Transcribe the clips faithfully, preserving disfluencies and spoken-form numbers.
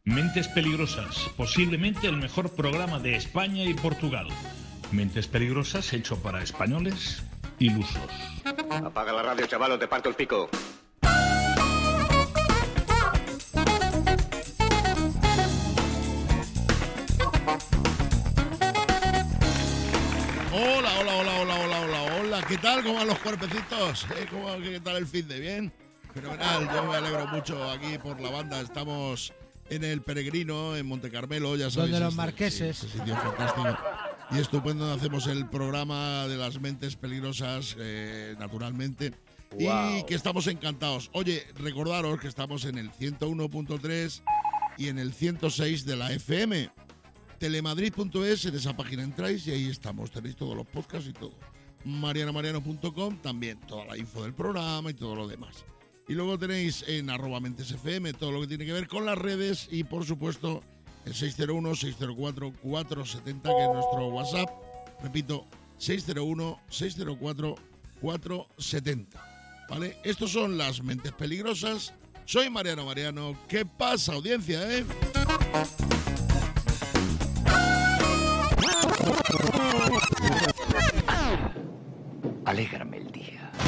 Mentes Peligrosas, posiblemente el mejor programa de España y Portugal. Mentes Peligrosas hecho para españoles ilusos. Apaga la radio, chaval, o te parto el pico. Hola, hola, hola, hola, hola, hola, hola. ¿Qué tal? ¿Cómo van los cuerpecitos? ¿Eh? ¿Cómo, ¿Qué tal el fin de bien? Fenomenal, yo me alegro mucho aquí por la banda. Estamos en el Peregrino, en Monte Carmelo, ya sabéis. Donde los este, marqueses. Sí, este sitio fantástico y estupendo. Hacemos el programa de las mentes peligrosas, eh, naturalmente. Wow. Y que estamos encantados. Oye, recordaros que estamos en el ciento uno punto tres y en el ciento seis de la F M. telemadrid punto es, en esa página entráis y ahí estamos, tenéis todos los podcasts y todo. mariano mariano punto com, también toda la info del programa y todo lo demás. Y luego tenéis en arroba mentes F M todo lo que tiene que ver con las redes y por supuesto el seis cero uno, seis cero cuatro, cuatro siete cero, que es nuestro WhatsApp. Repito, seis cero uno, seis cero cuatro, cuatro siete cero. ¿Vale? Estos son las mentes peligrosas. Soy Mariano Mariano. ¿Qué pasa, audiencia, eh? Alégrame el día.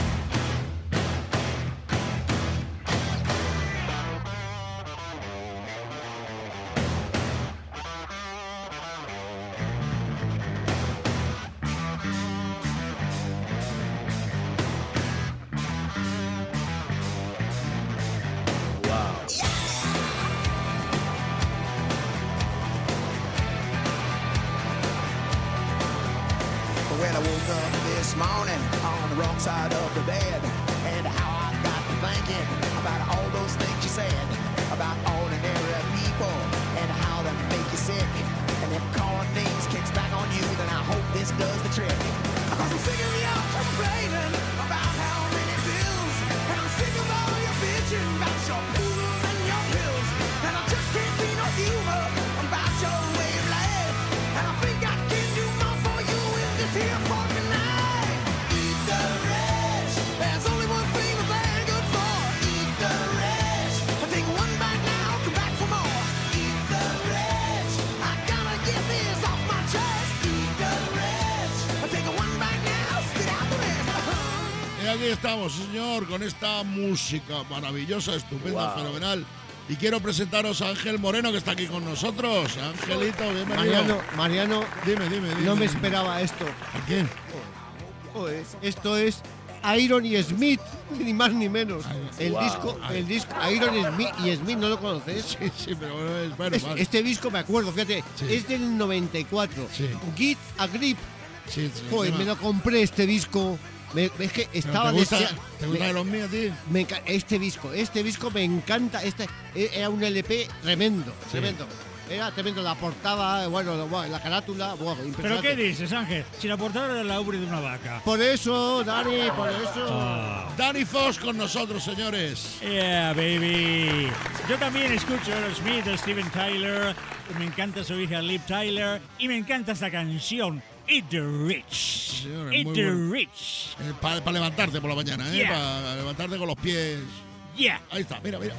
Morning on the wrong side of the bed, and how I got to thinking about all those things you said about ordinary people and how they make you sick. And if calling names kicks back on you, then I hope this does the trick. Cause I'm sick of you complaining about how many bills, and I'm sick of all your bitching about your poodles and your pills, and I just can't see no humor about your way of life. And I think I can do more for you in this here fucking life. Y aquí estamos, señor, con esta música maravillosa, estupenda, wow, fenomenal. Y quiero presentaros a Ángel Moreno, que está aquí con nosotros. Angelito, bienvenido. Mariano, Mariano, dime, dime, dime. No me esperaba esto. ¿A qué? Joder, esto es Iron y Smith, ni más ni menos. Ay, el wow, disco, ay. el disco Iron Smith y Smith, ¿no lo conoces? Sí, sí, pero bueno, es bueno. Es, este disco me acuerdo, fíjate, sí, es del noventa y cuatro. Sí. Get a Grip. Sí, sí, Joder, me lo compré este disco. Me, es que estaba ¿Te gusta, desea- ¿te gusta me, de los míos, tío? Me, este disco, este disco me encanta. Este era un L P tremendo, sí, tremendo. Era tremendo, la portada, bueno, la carátula, bueno, ¿Pero qué dices, Ángel? Si la portada era la ubre de una vaca. Por eso, Dani, por eso. Oh. Dani Foss con nosotros, señores. Yeah, baby. Yo también escucho Aerosmith de Steven Tyler. Me encanta su hija Liv Tyler. Y me encanta esta canción, Eat the Rich. Señor, Eat the bueno. Rich. Eh, Para pa levantarte por la mañana, ¿eh? Yeah. Para levantarte con los pies. Yeah. Ahí está, mira, mira.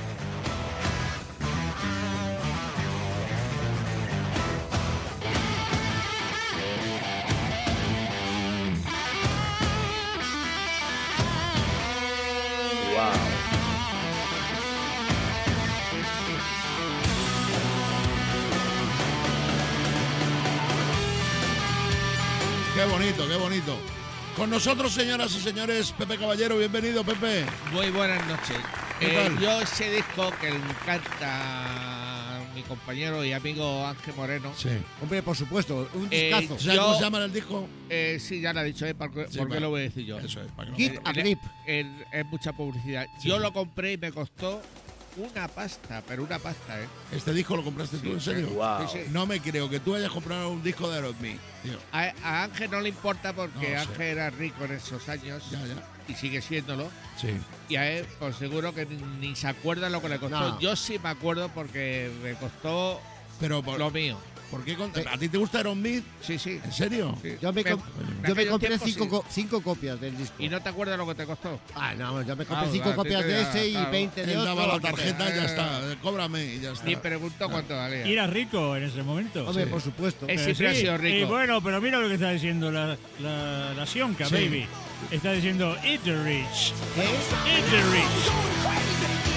Qué bonito, qué bonito. Con nosotros, señoras y señores, Pepe Caballero, bienvenido, Pepe. Muy buenas noches. ¿Qué Eh, tal? yo ese disco que le encanta a mi compañero y amigo Ángel Moreno. Sí. Hombre, por supuesto, un Eh, discazo. ¿Sabes Yo- cómo se llama el disco? Eh, sí, ya lo ha dicho, ¿eh? ¿Por, Sí, por qué vale. lo voy a decir yo? Eso es, para que no- Get a Grip. Es mucha publicidad. Sí. Yo lo compré y me costó una pasta, pero una pasta, ¿eh? ¿Este disco lo compraste tú, en serio? Wow. Sí, sí. No me creo que tú hayas comprado un disco de Aerosmith, tío. A, a Ángel no le importa porque No, sí. Ángel era rico en esos años Ya, ya. y sigue siéndolo. Sí. Y a él, pues seguro que ni, ni se acuerda lo que le costó. No. Yo sí me acuerdo porque me costó Pero por, lo mío. ¿Por qué? Con... ¿A ti te gusta Aerosmith? Sí, sí. ¿En serio? Sí. Yo me, Me- com- en yo me aquellos compré tiempos, cinco, sí. co- cinco copias del disco. ¿Y no te acuerdas lo que te costó? Ah, no, yo me compré Ah, cinco claro, copias sí, de ya, ese y claro. veinte de Él otro. daba la lo que tarjeta, sea. ya está. eh, Cóbrame y ya está. Ni preguntó cuánto valía. Y era rico en ese momento. Hombre, Sí. por supuesto. Es- Eh, siempre ha sido rico. Y bueno, pero mira lo que está diciendo la, la, la Sionka, Sí. baby. Está diciendo, eat the rich. ¿Qué? Eat the rich.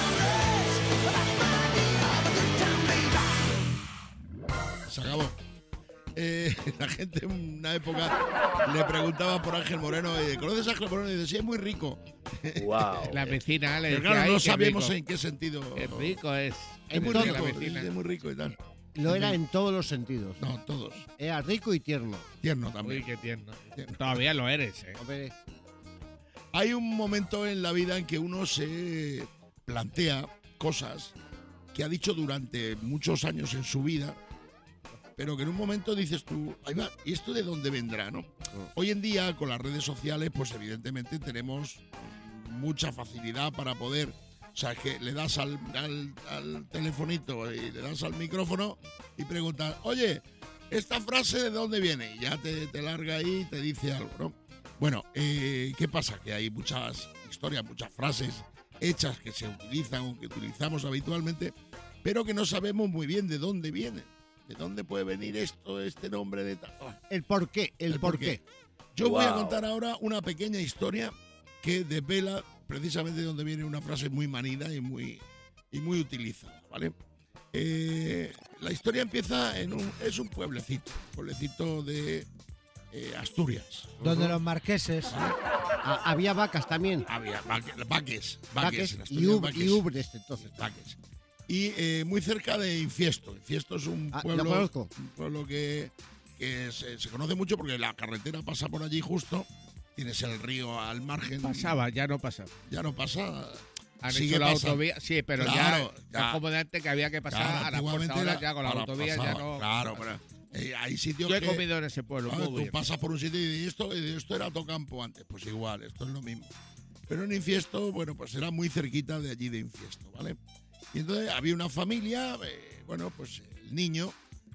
Se acabó. Eh, la gente en una época le preguntaba por Ángel Moreno, eh, ¿conoces a Ángel Moreno? Y dice, sí, es muy rico. Wow. La vecina le Pero decía, claro, "Ay, no qué sabemos rico, en qué sentido. qué rico es. Es muy En rico, la vecina. es muy rico y tal. Lo era en todos los sentidos. No, todos. Era rico y tierno. Tierno Uy, también. qué tierno. Tierno. Todavía lo eres, ¿eh? Hombre, Hay un momento en la vida en que uno se plantea cosas que ha dicho durante muchos años en su vida, pero que en un momento dices tú, ahí va, ¿y esto de dónde vendrá, no? Hoy en día, con las redes sociales, pues evidentemente tenemos mucha facilidad para poder, o sea, que le das al, al, al telefonito y le das al micrófono y preguntas, oye, ¿esta frase de dónde viene? Y ya te, te larga ahí y te dice algo, ¿no? Bueno, eh, ¿qué pasa? Que hay muchas historias, muchas frases hechas que se utilizan o que utilizamos habitualmente, pero que no sabemos muy bien de dónde vienen. ¿De dónde puede venir esto, este nombre de tal? Ah, el por qué, el, El por por qué. Yo voy a Wow. contar ahora una pequeña historia que desvela precisamente de donde viene una frase muy manida y muy, y muy utilizada, ¿vale? Eh, la historia empieza en un... es un pueblecito, pueblecito de eh, Asturias. Donde los marqueses. Ah, había vacas también. Había vaque- vaques, vaques, Vaques en y, Asturias, ub- vaques. y ubres, entonces. Vaques. Y eh, muy cerca de Infiesto. Infiesto es un Ah, pueblo, lo conozco. un pueblo que, que se, se conoce mucho porque la carretera pasa por allí justo. Tienes el río al margen. Pasaba, ya no pasa. Ya no pasa. Han Sigue hecho la pasando. autovía, sí, pero Claro, ya, ya. no es como de antes que había que pasar Claro, a la antiguamente fuerza. Ahora era- ya con la ahora autovía ya pasaba, no. Claro, pero eh, hay sitios Yo he que. comido en ese pueblo, claro, muy tú bien. pasas por un sitio y dices, esto, y esto era Tocampo antes. Pues igual, esto es lo mismo. Pero en Infiesto, bueno, pues era muy cerquita de allí de Infiesto, ¿vale? Y entonces había una familia, eh, bueno, pues el niño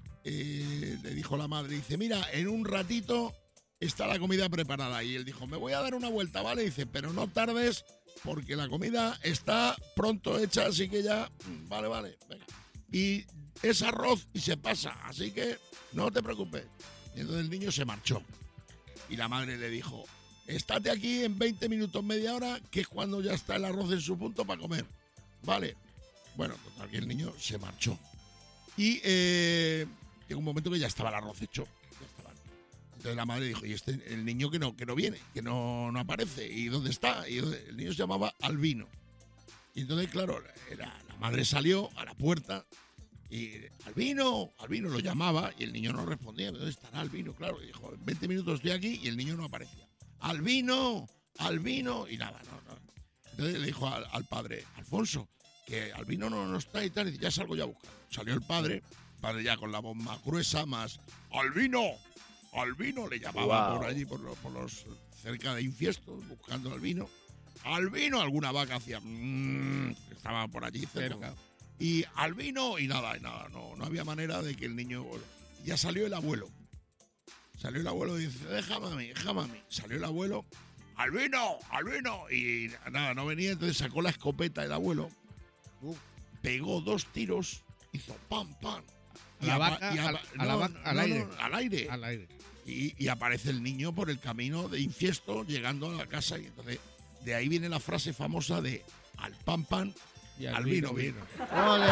eh, le dijo a la madre, dice, mira, en un ratito está la comida preparada. Y él dijo, me voy a dar una vuelta, ¿vale? Dice, pero no tardes porque la comida está pronto hecha, así que ya, mm, vale, vale, venga. Y es arroz y se pasa, así que no te preocupes. Y entonces el niño se marchó. Y la madre le dijo, estate aquí en veinte minutos, media hora, que es cuando ya está el arroz en su punto para comer. Vale. Bueno, total, que el niño se marchó. Y eh, llegó un momento que ya estaba el arroz hecho. Ya estaba. Entonces la madre dijo, y este el niño que no, que no viene, que no, no aparece, ¿y dónde está? Y el niño se llamaba Albino. Y entonces, claro, la, la madre salió a la puerta y Albino, Albino lo llamaba y el niño no respondía. ¿Dónde estará Albino? Claro, y dijo, en veinte minutos estoy aquí y el niño no aparecía. Albino, Albino, y nada, no, no. Entonces le dijo al, al padre, Alfonso, que Albino no, no está y tal, y dice, ya salgo ya a buscar. Salió el padre, el padre ya con la voz más gruesa, más Albino, Albino, le llamaba Wow. por allí, por los, por los cerca de Infiesto, buscando al vino. Albino, alguna vaca hacía, mmm, estaba por allí cerca. Cerca. Y Albino, y nada, y nada, no, no había manera de que el niño. Ya salió el abuelo. Salió el abuelo y dice, déjame a mí, déjame a mí. Salió el abuelo, Albino, Albino, y nada, no venía, entonces sacó la escopeta el abuelo, Uh. pegó dos tiros, hizo pam, pam. A la apa- vaca, apa- al- a la no, vaca, al no, aire. no, al aire. Al aire. Y, y aparece el niño por el camino de Infiesto llegando a la casa. Y entonces, de ahí viene la frase famosa de al pan pan, Y al vino vino. ¡Ole!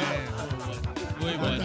Muy bueno.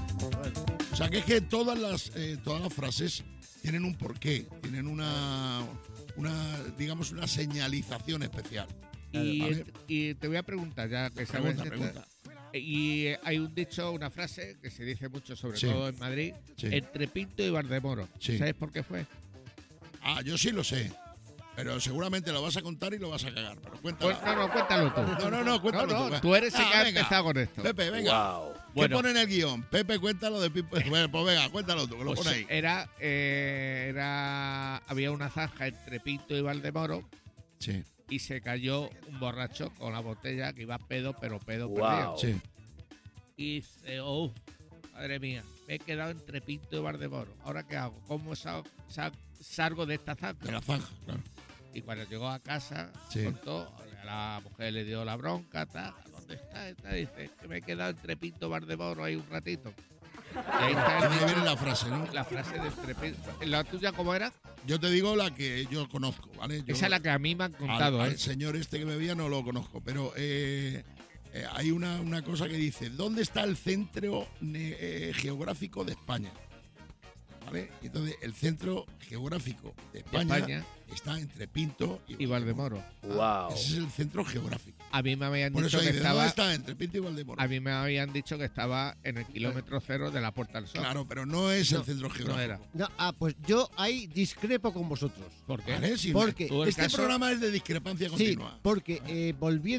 O sea, que es que todas las, eh, todas las frases tienen un porqué, tienen una, una, digamos, una señalización especial. Y, Vale. y te voy a preguntar, ya que sabes. Pregunta, esta- pregunta. Y eh, hay un dicho, una frase que se dice mucho, sobre Sí. todo en Madrid, Sí. entre Pinto y Valdemoro. Sí. ¿Sabes por qué fue? Ah, yo sí lo sé, pero seguramente lo vas a contar y lo vas a cagar. Pero cuéntalo. Pues, no, no, cuéntalo tú. No, no, no, cuéntalo No, tú. no, tú eres el Ah, que ha venga. empezado con esto. Pepe, venga. Wow. ¿Qué Bueno. pone en el guión? Pepe, cuéntalo de Pipo. Bueno, pues venga, cuéntalo tú, que lo Pues pone ahí. era, eh, era, había una zanja entre Pinto y Valdemoro Sí, y se cayó un borracho con la botella que iba pedo, pero pedo Wow. perdido. sí. Y dice, oh, madre mía, me he quedado entre Pinto y Valdemoro. ¿Ahora qué hago? ¿Cómo sa- sa- salgo de esta zanja? De la zanja, claro. Y cuando llegó a casa, Sí. contó, a la mujer le dio la bronca, tal, ¿dónde está? Está, dice, que me he quedado entre Pinto y Valdemoro ahí un ratito. Y ahí está Ahí el viene dicho- la frase, ¿no? la frase de entre Pinto. ¿La tuya cómo era? Yo te digo la que yo conozco, ¿vale? Yo, Esa es la que a mí me han contado, al, ¿eh? al señor este que me veía no lo conozco, pero eh, eh, hay una, una cosa que dice, ¿dónde está el centro ne- eh, geográfico de España? ¿Vale? Y entonces, el centro geográfico de España, España. está entre Pinto y Y Valdemoro. Wow. Ese es el centro geográfico. A mí me habían Por dicho eso que dice, ¿dónde estaba... está? Entre Pinto y Valdemoro. A mí me habían dicho que estaba en el kilómetro cero de la Puerta del Sol. Claro, pero no es No, el centro geográfico. No era. No, ah, pues yo ahí discrepo con vosotros. ¿Por qué? ¿Vale? Si Porque- me- Tú el este caso- programa es de discrepancia Sí, continua. porque eh,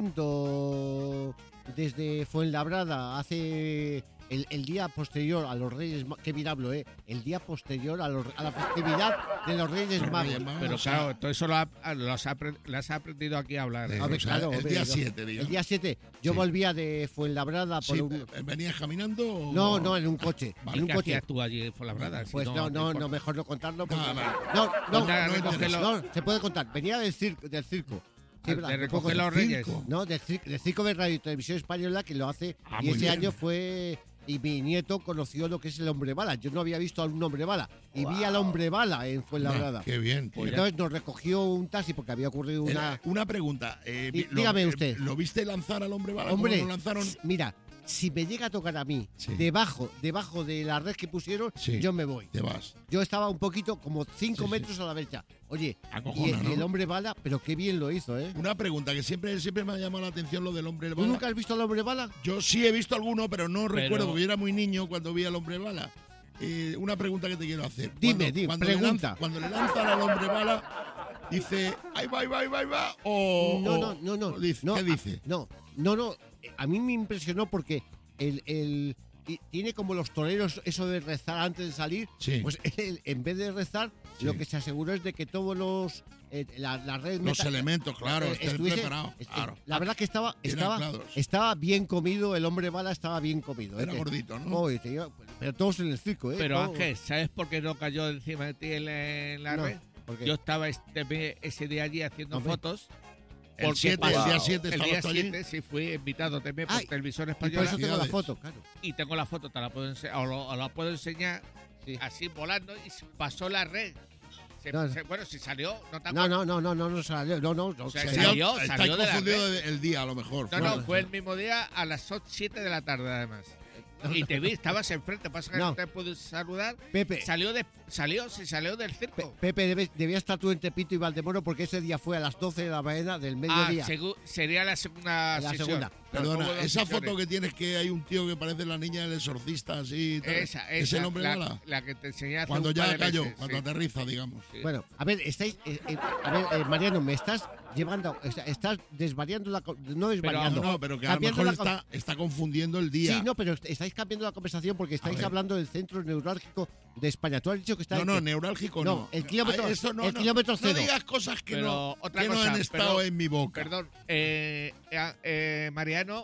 volviendo desde Fuenlabrada hace el, el día posterior a los Reyes Magos, qué bien hablo, ¿eh? El día posterior a, los- a la festividad de los Reyes Los Magos. Reyes Magos, Pero o sea, claro, todo eso lo, ha- lo has, apre- lo has aprendido aquí a hablar. ¿eh? Sí. A ver, o sea, claro, el hombre, día yo- siete, digamos. El día siete, yo Sí. volvía de Fuenlabrada por Sí, un... eh, ¿Venías caminando? O... No, no, en un coche. Vale. En ¿Qué un coche. hacías tú allí en Fuenlabrada? Si Pues no, te no, importa. no, mejor no contarlo. Porque... No, no. no, no, Anda, no, recógelo. no, se puede contar. Venía del circo. Del circo. Sí, Ah, verdad, de me puedo recoger contar. los Reyes. Circo. No, del, cir- del circo de Radio y Televisión Española que lo hace. Ah, y muy ese bien. año fue. Y mi nieto conoció lo que es el hombre bala. Yo no había visto a un hombre bala. Y vi al hombre bala en Fuenlabrada. Ah, qué bien. tío. Entonces nos recogió un taxi porque había ocurrido Eh, una. una pregunta. eh, Dí- lo- dígame eh, usted. ¿Lo viste lanzar al hombre bala? Hombre, ¿Cómo lo lanzaron? mira, si me llega a tocar a mí, Sí. debajo, debajo de la red que pusieron, Sí. yo me voy. Te vas. Yo estaba un poquito, como cinco Sí, sí. metros a la derecha. Oye, y, Acojona, y ¿no? el hombre bala, pero qué bien lo hizo, ¿eh? Una pregunta que siempre, siempre me ha llamado la atención lo del hombre ¿Tú bala. nunca has visto al hombre bala? Yo sí he visto alguno, pero no Pero- recuerdo porque yo era muy niño cuando vi al hombre bala. Eh, una pregunta que te quiero hacer. Dime, Cuando- dime, cuando le pregunta. lanzan- cuando le lanzan al hombre bala, dice, ahí va, ahí va, ahí va, ahí va, o... No, o- no, no, no. o dice- no, ¿Qué a- dice? No, no, no. A mí me impresionó porque el, el- y tiene como los toreros eso de rezar antes de salir. Sí. Pues él, en vez de rezar, Sí. lo que se aseguró es de que todos los eh, la, la red Los meta- elementos, claro, eh, estén estuviese- preparados, est- claro. La verdad que estaba Bien estaba, anclados. estaba bien comido, el hombre bala estaba bien comido. ¿eh? Era Que- gordito, ¿no? Oye, te digo, pero todos en el circo, ¿eh? Pero Todos- Ángel, ¿sabes por qué no cayó encima de ti en la, en la No, red? ¿por qué? Yo estaba este, ese día allí haciendo Hombre. fotos. El porque siete, el pasó- día siete El estabas día tú allí. siete sí fui invitado también por Ay, Televisión Y por Española. eso tengo la Felicidades. foto, claro. Y tengo la foto, te la puedo enseñar, o, lo- o la puedo enseñar Sí. así volando y se pasó la red. Se- No, no. se- bueno, si salió, no te No, acuerdas. no, no, no, no, no salió, no, no, no, O sea, se- Sería- salió, estáis salió de la confundido red. el día, a lo mejor. No, Fue- no, fue el mismo día a las siete de la tarde, además. Y te vi, estabas enfrente, pasa que no, No. te pude saludar. Pepe. Salió, de, salió, se salió del Pe- circo. Pepe, debes- debía estar tú entre Pito y Valdemoro porque ese día fue a las doce de la mañana del Ah, mediodía. segu- sería la segunda La sesión. segunda. Perdona, Hubo dos esa sesiones. foto que tienes que hay un tío que parece la niña del exorcista, así. y tal, Esa, ¿Es esa, el hombre la, bala? la que te enseñé hace Cuando un ya par de cayó, meses, cuando sí. aterriza, digamos. Sí. Bueno, a ver, estáis, eh, eh, a ver, eh, Mariano, me estás llevando, está- estás desvariando la, co- no desvariando. No, no, pero que a lo cambiando mejor la co- está, está confundiendo el día. Sí, no, pero est- estáis cambiando la conversación porque estáis ver. hablando del centro neurálgico de España. Tú has dicho que está No, en- no, neurálgico no. No, el kilómetro- Ah, eso no, el no, kilómetro no cero. digas cosas que, Pero no, otra que no cosa, han estado perdón, en mi boca. Perdón, eh, eh, eh, Mariano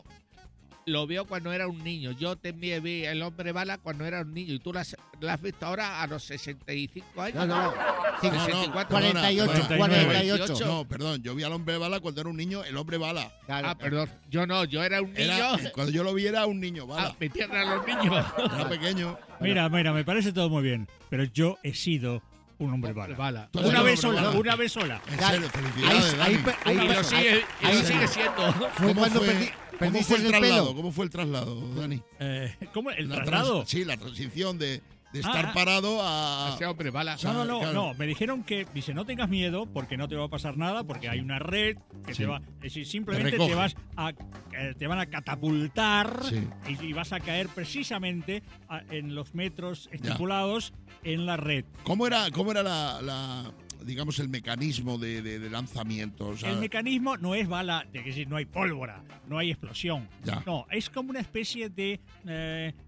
lo vio cuando era un niño. Yo también vi el hombre bala cuando era un niño. Y tú la has, la has visto ahora a los sesenta y cinco años. No, no, sí, No, no, sesenta y cuatro, cuarenta y ocho, perdona, cuarenta y ocho. No, perdón, yo vi al hombre bala cuando era un niño, el hombre bala. Claro, Ah, perdón. Yo no, yo era un niño. Era, cuando yo lo vi era un niño Ah, bala. me tierran los niños. Era pequeño. Mira, mira, me parece todo muy bien, pero yo he sido un hombre bala. Bala. Tú eres Una un vez hombre sola, bala. una vez sola. En Claro, serio, ahí, felicidades, ahí, Dani. ahí- Y lo ahí- sigue, y ahí- lo sigue siendo. Fue ¿Cómo cuando fue, perdí, cómo perdiste fue el el traslado? pelo. ¿Cómo fue el traslado, Dani? Eh, ¿Cómo? ¿El La traslado? trans- sí, la transición de, de Ah, estar ah. parado a... Ese hombre bala. No, no, no, claro. no. Me dijeron que, dice, no tengas miedo porque no te va a pasar nada, porque hay una red que Sí. te va, es decir, simplemente recoge. te vas a, eh, te van a catapultar Sí. y, y vas a caer precisamente a- en los metros estipulados en la red. ¿Cómo era, cómo era la, la- digamos, el mecanismo de, de- de lanzamiento? O sea, El mecanismo no es bala, de que decir, no hay pólvora, no hay explosión. Ya. No, es como una especie de, eh,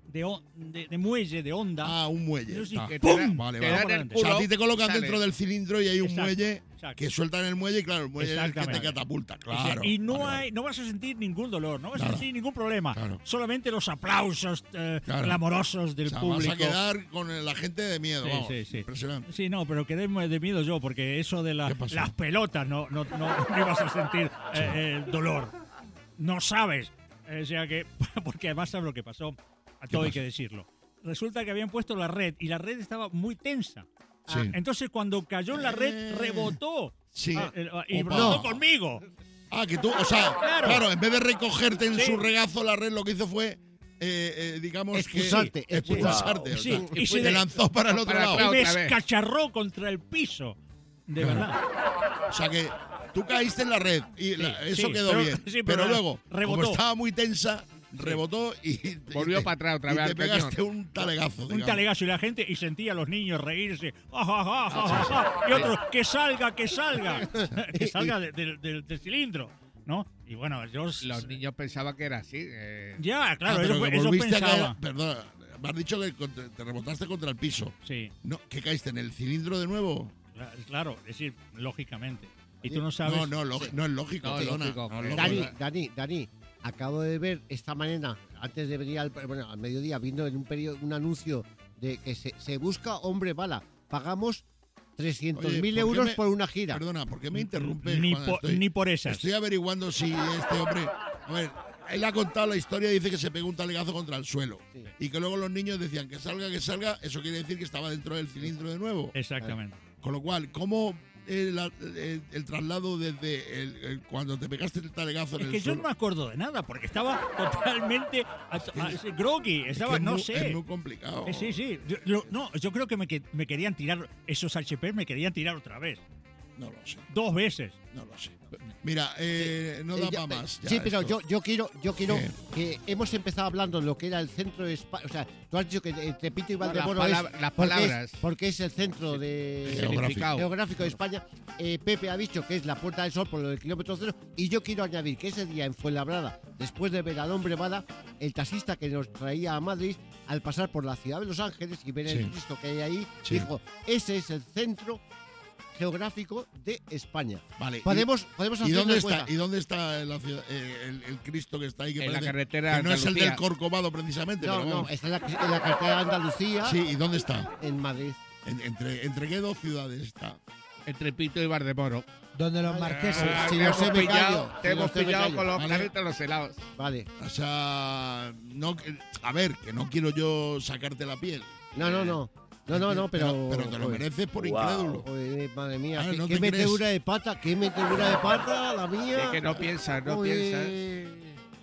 de, on- de, de muelle, de onda. Ah, un muelle. Eso sí, está. Que ¡pum! te da- Vale, te vale. dan el O sea, a culo, ti te colocan sale. dentro del cilindro y hay un Exacto, muelle exacto. que sueltan el muelle y claro, el muelle es el que te Exactamente. catapulta. Claro. y no Vale, vale. hay, no vas a sentir ningún dolor, no vas Nada. a sentir ningún problema. Claro. Solamente los aplausos eh, Claro. clamorosos del O sea, público. vas a quedar con la gente de miedo. Sí, vamos. sí, sí. Impresionante. Sí, no, pero quedé de miedo yo, porque eso de la- ¿Qué pasó? las pelotas no, no, no, no ibas a sentir eh, eh, dolor. No sabes. O sea que, porque además sabes lo que pasó. A todo hay pasó? que decirlo. Resulta que habían puesto la red y la red estaba muy tensa. Sí. Entonces cuando cayó en la red, Eh, rebotó. sí. Ah, eh, y Opa. rebotó conmigo. Ah, que tú, o sea, Claro. claro, en vez de recogerte en Sí. su regazo, la red lo que hizo fue, eh, eh, digamos, Expulsarte, que expulsarte. Sí, o sea, y se te le- lanzó para el otro para lado. atrás. Y me otra vez. escacharró contra el piso. De verdad. O sea que tú caíste en la red y la- eso sí, quedó pero- bien. sí, pero, pero luego, rebotó. como estaba muy tensa, rebotó y te- Volvió y te- para atrás otra y vez te al pegaste cañón. un talegazo. Un digamos. talegazo y la gente, y sentía a los niños reírse. "Ja, ja, ja, ja, ja, ja", y otros, que salga, que salga. Que salga de- de- de- del cilindro, ¿no? Y bueno, yo... Los niños pensaban que era así. eh. Ya, Ah, claro, pero eso, que eso volviste a pensaba. caer- perdona, me has dicho que contra- te rebotaste contra el piso. Sí, No, ¿qué caíste en el cilindro de nuevo? cla- claro, es decir, lógicamente. Y tú no sabes... No, no, lógi- no es lógico, No, perdona. lógico. No es Dani, lógico. Dani, Dani, acabo de ver esta mañana, antes de venir al, bueno, al mediodía, viendo en un periodo, un anuncio de que se, se busca hombre bala. Pagamos trescientos mil Oye, ¿por qué euros me- por una gira. Perdona, ¿por qué me interrumpes? Ni, cuando po- estoy- ni por esas. Estoy averiguando si este hombre. A ver, él ha contado la historia y dice que se pegó un talegazo contra el suelo. Sí. Y que luego los niños decían que salga, que salga. Eso quiere decir que estaba dentro del cilindro de nuevo. Exactamente. Con lo cual, ¿cómo el, la- el- el traslado desde el- el- cuando te pegaste el talegazo en Es el que yo suelo? no me acuerdo de nada, porque estaba totalmente a- a- groggy, Es que estaba, es no muy- sé. Es muy complicado. Eh, sí, sí. Yo, lo- no, yo creo que me, que me querían tirar, esos H P me querían tirar otra vez. No lo sé, Dos veces. no lo sé. Mira, eh, no Eh, da ya- para más. ya sí, pero esto. yo, yo quiero, yo quiero ¿Qué? que hemos empezado hablando de lo que era el centro de España. O sea, tú has dicho que eh, Tepito y Las Valdemoro palab- es, las porque es- palabras. porque es el centro de Geográfico. geográfico de España. Eh, Pepe ha dicho que es la Puerta del Sol por lo del kilómetro cero. Y yo quiero añadir que ese día en Fuenlabrada, después de ver al hombre bala, el taxista que nos traía a Madrid, al pasar por la ciudad de Los Ángeles y ver Sí. el Cristo que hay ahí, Sí. dijo: ese es el centro geográfico de España. Vale. y- Podemos, podemos ¿Y hacer dónde una está? encuesta. ¿Y dónde está la ciudad- eh, el, el Cristo que está ahí? Que En la parece carretera que no es el Andalucía. del Corcovado precisamente. No, pero no, vamos. está en la, en la carretera de Andalucía, Sí, ¿y dónde está? en Madrid. En- entre, ¿Entre qué dos ciudades está? Entre Pito y Valdemoro. Donde los Vale. marqueses. Ah, si te no hemos se me pillado, callo, te si no hemos se me pillado callo. con los Vale. carritos los helados. Vale. O sea, no, que- a ver, que no quiero yo sacarte la piel. No, no, no. No, no, no, pero. Pero, te lo joder, mereces por Wow. incrédulo. joder, madre mía, Ah, qué, ¿no qué te crees? metedura de pata, qué metedura de pata, la mía. Es que no piensas, no Joder. piensas.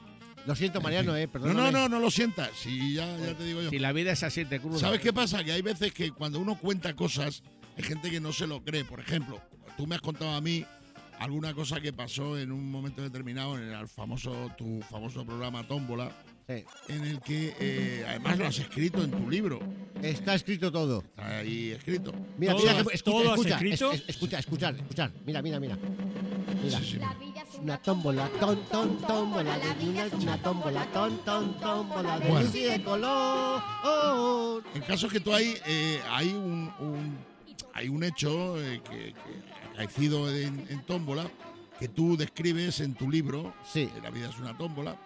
Lo siento, Mariano, eh, No, perdón. no, no, no lo sientas. Sí, ya, ya te digo yo. Si la vida es así, te cruda. ¿Sabes qué pasa? Que hay veces que cuando uno cuenta cosas, hay gente que no se lo cree. Por ejemplo, tú me has contado a mí alguna cosa que pasó en un momento determinado en el famoso, tu famoso programa Tómbola, Sí. en el que eh, además lo has escrito en tu libro. Está escrito todo. Está ahí escrito. Mira, ¿Todo mira, has- que- todo escucha, has escucha, escrito? es- es- escucha, escuchar, escuchar. Mira, mira, mira. Mira. Sí, sí. Una tómbola, ton, ton, tómbola de luna, una tómbola, ton, ton, tómbola de Bueno. luz y de color. Oh, El caso es que tú ahí eh, hay un, un- hay un hecho eh, que, que ha acaecido en, en Tómbola que tú describes en tu libro, Sí. eh, La vida es una tómbola,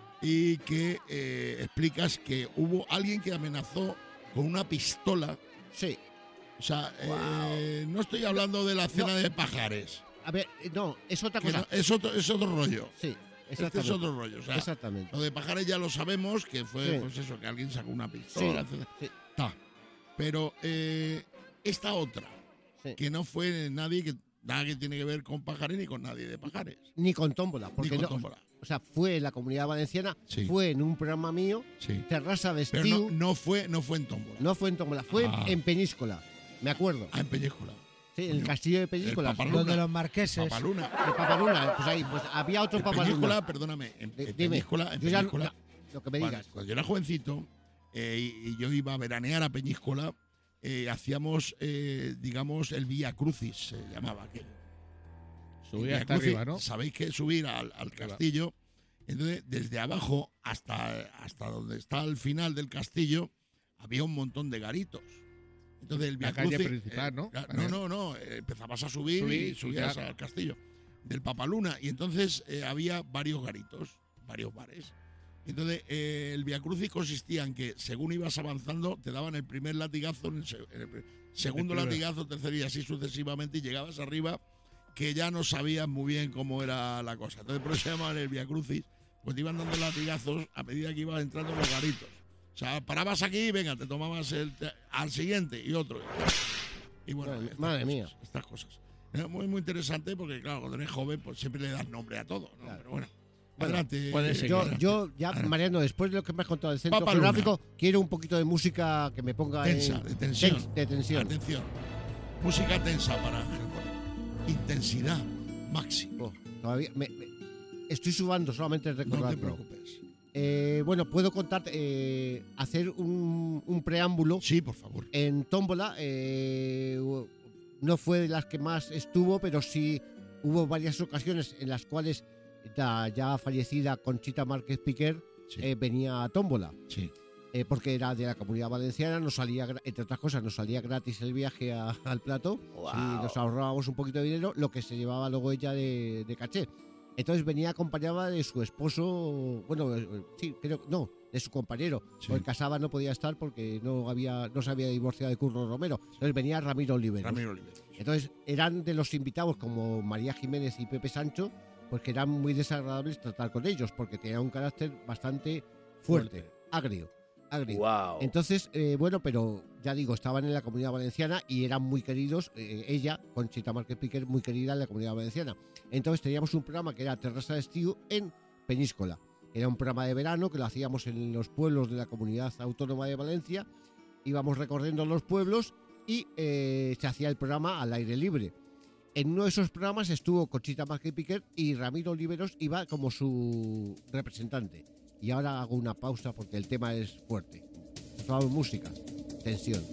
y que eh, explicas que hubo alguien que amenazó con una pistola. sí. O sea, eh, no estoy hablando de la cena de Pajares, A ver, eh, no, es otra que cosa. no- es, otro, es otro rollo. Sí, Este es exactamente. otro rollo. O sea, Exactamente. lo de Pajares ya lo sabemos, que fue Sí. pues eso, que alguien sacó una Sí, pistola, etcétera. sí, Ta. Pero eh, esta otra, sí. que no fue nadie que nada que tiene que ver con Pajares ni con nadie de Pajares. Ni con tómbola, Ni porque con no, Tómbola. o sea, fue en la Comunidad Valenciana, Sí. fue en un programa mío, Sí. Terrassa de Pero Estiu, no, no fue, no fue en Tómbola. no fue en tómbola, fue Ah. en Peñíscola, me acuerdo. Ah, en Peñíscola. Sí, en el castillo de Peñíscola. El sí. Papaluna. Donde los marqueses. Papaluna. De Papaluna, pues ahí, pues había otro En Papaluna. Peñíscola, perdóname. En, Di- en Dime, Peñíscola, en yo ya no- Peñíscola, no, lo que me cuando, digas. cuando yo era jovencito eh, y, y yo iba a veranear a Peñíscola, eh, hacíamos, eh, digamos, el Vía Crucis, se llamaba aquello. El Subí Vía hasta Crucis, arriba, ¿no? Sabéis que subir al, al castillo Entonces, desde abajo hasta, hasta donde está el final del castillo, había un montón de garitos. Entonces, el La Via Crucis, calle principal, ¿no? eh, no, no, no. eh, empezabas a subir Subir, y subías claro. al castillo del Papaluna. Y entonces eh, había varios garitos, varios bares. Entonces, eh, el Via Crucis consistía en que, según ibas avanzando, te daban el primer latigazo, en el, se- en el segundo El primero. latigazo, tercero y así sucesivamente, y llegabas arriba, que ya no sabías muy bien cómo era la cosa. Entonces, por eso se llamaban el Via Crucis, pues te iban dando latigazos a medida que ibas entrando en los garitos. O sea, parabas aquí, venga, te tomabas el, te- al siguiente y otro. Y bueno, Madre- estas madre cosas, mía. Estas cosas. Es muy, muy interesante porque, claro, cuando eres joven, pues siempre le das nombre a todo, ¿no? Claro. Pero bueno, Bueno, adelante. puede ser. Yo, adelante. yo ya, Adelante. Mariano, después de lo que me has contado del centro Papa Luna. geográfico, quiero un poquito de música que me ponga Tensa, en, de tensión. tens- de tensión. Atención. Música tensa para Ángel Correa. Intensidad máxima. Oh, todavía me- me- estoy sudando solamente de No te recordarlo. preocupes. Eh, bueno, puedo contarte, eh, hacer un, un preámbulo. Sí, por favor. En Tómbola eh, no fue de las que más estuvo, pero sí hubo varias ocasiones en las cuales la ya fallecida Conchita Márquez Piquer Sí, eh, venía a Tómbola. sí. eh, porque era de la Comunidad Valenciana, nos salía, gra- entre otras cosas, nos salía gratis el viaje a- al plato y nos ahorrábamos un poquito de dinero, lo que se llevaba luego ella de, de caché. Entonces venía acompañada de su esposo, bueno, eh, sí, creo, no, de su compañero, Sí. porque casaba no podía estar porque no había, no se había divorciado de Curro Romero. Entonces venía Ramiro Oliveros. Ramiro Oliveros. Entonces eran de los invitados como María Jiménez y Pepe Sancho, pues que eran muy desagradables tratar con ellos, porque tenían un carácter bastante fuerte, agrio, agrio. Wow. Entonces, eh, bueno, pero ya digo, estaban en la Comunidad Valenciana y eran muy queridos, eh, ella, Conchita Márquez Piquer, muy querida en la Comunidad Valenciana. Entonces teníamos un programa que era Terrassa d'Estiu en Peñíscola. Era un programa de verano que lo hacíamos en los pueblos de la Comunidad Autónoma de Valencia. Íbamos recorriendo los pueblos y eh, se hacía el programa al aire libre. En uno de esos programas estuvo Conchita Márquez Piquer y Ramiro Oliveros iba como su representante. Y ahora hago una pausa porque el tema es fuerte. Por favor, música, tensión.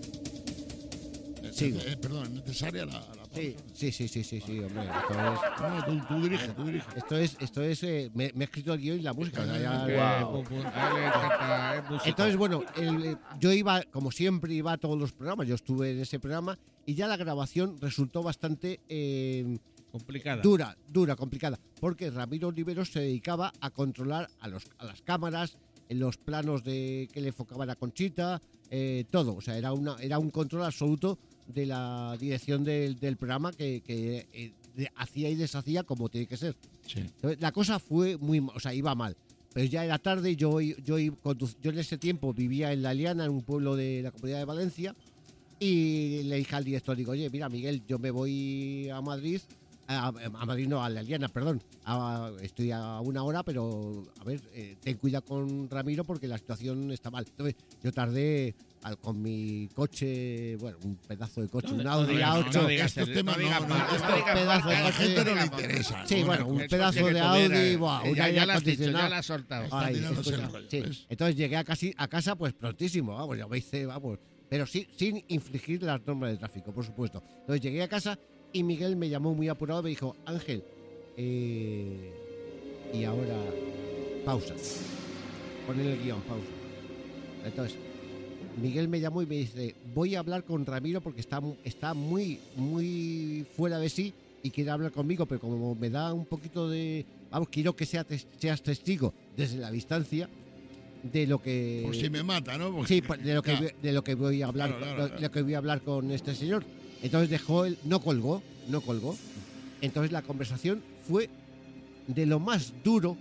Eh, Sigo. eh, perdón, ¿es necesaria la, la pausa? Sí, sí, sí, sí, sí, sí, hombre. Esto es, No, tú, tú dirige, tú dirige. esto es, esto es eh, me, me he escrito el guión y la música. o sea, ya- Que, Wow. pues, a él le encanta, es músico. Entonces, bueno, el- eh, yo iba, como siempre, iba a todos los programas. Yo estuve en ese programa y ya la grabación resultó bastante eh, complicada. dura, dura, complicada, porque Ramiro Oliveros se dedicaba a controlar a, los, a las cámaras, en los planos de que le enfocaban a Conchita, eh, todo. O sea, era, una, era un control absoluto de la dirección del, del programa que, que, eh, de- hacía y deshacía como tiene que ser. Sí. Entonces, la cosa fue muy, ma- o sea, iba mal. Pero ya era tarde, yo, yo, conduc- yo en ese tiempo vivía en La Liana, en un pueblo de la Comunidad de Valencia, y le dije al director, digo, oye, mira, Miguel, yo me voy a Madrid, a, a Madrid no, a La Liana, perdón, a- estoy a una hora, pero, a ver, eh, ten cuidado con Ramiro porque la situación está mal. Entonces, yo tardé al- con mi coche, bueno, un pedazo de coche, un No Audi digas- A ocho. no digas Estos el- temas no digas no, mal, no, no estos digas pedazos mal, de A la coche- gente no le digas mal. interesa. Sí, bueno, un El pedazo coche que de tuviera, Audi, eh, buah, un ya, aire ya lo has dicho, acondicionado. ya lo has soltado. Está Ay, tirándose el escucha, rollo, sí. ¿ves? Entonces llegué a, casi, a casa pues prontísimo, vamos, ya me hice, vamos, pero sí, sin infligir las normas de tráfico, por supuesto. Entonces llegué a casa y Miguel me llamó muy apurado y me dijo, Ángel, eh, y ahora pausa, poner el guión, pausa. Entonces Miguel me llamó y me dice, voy a hablar con Ramiro porque está, mu- está muy, muy fuera de sí y quiere hablar conmigo, pero como me da un poquito de, vamos, quiero que sea tes- seas testigo desde la distancia de lo que Por si me mata, ¿no? Porque- sí, pues, de lo que Claro. voy- de lo que voy a hablar, Claro, claro, lo- claro. lo que voy a hablar con este señor. Entonces dejó el, no colgó, no colgó. Entonces la conversación fue de lo más duro,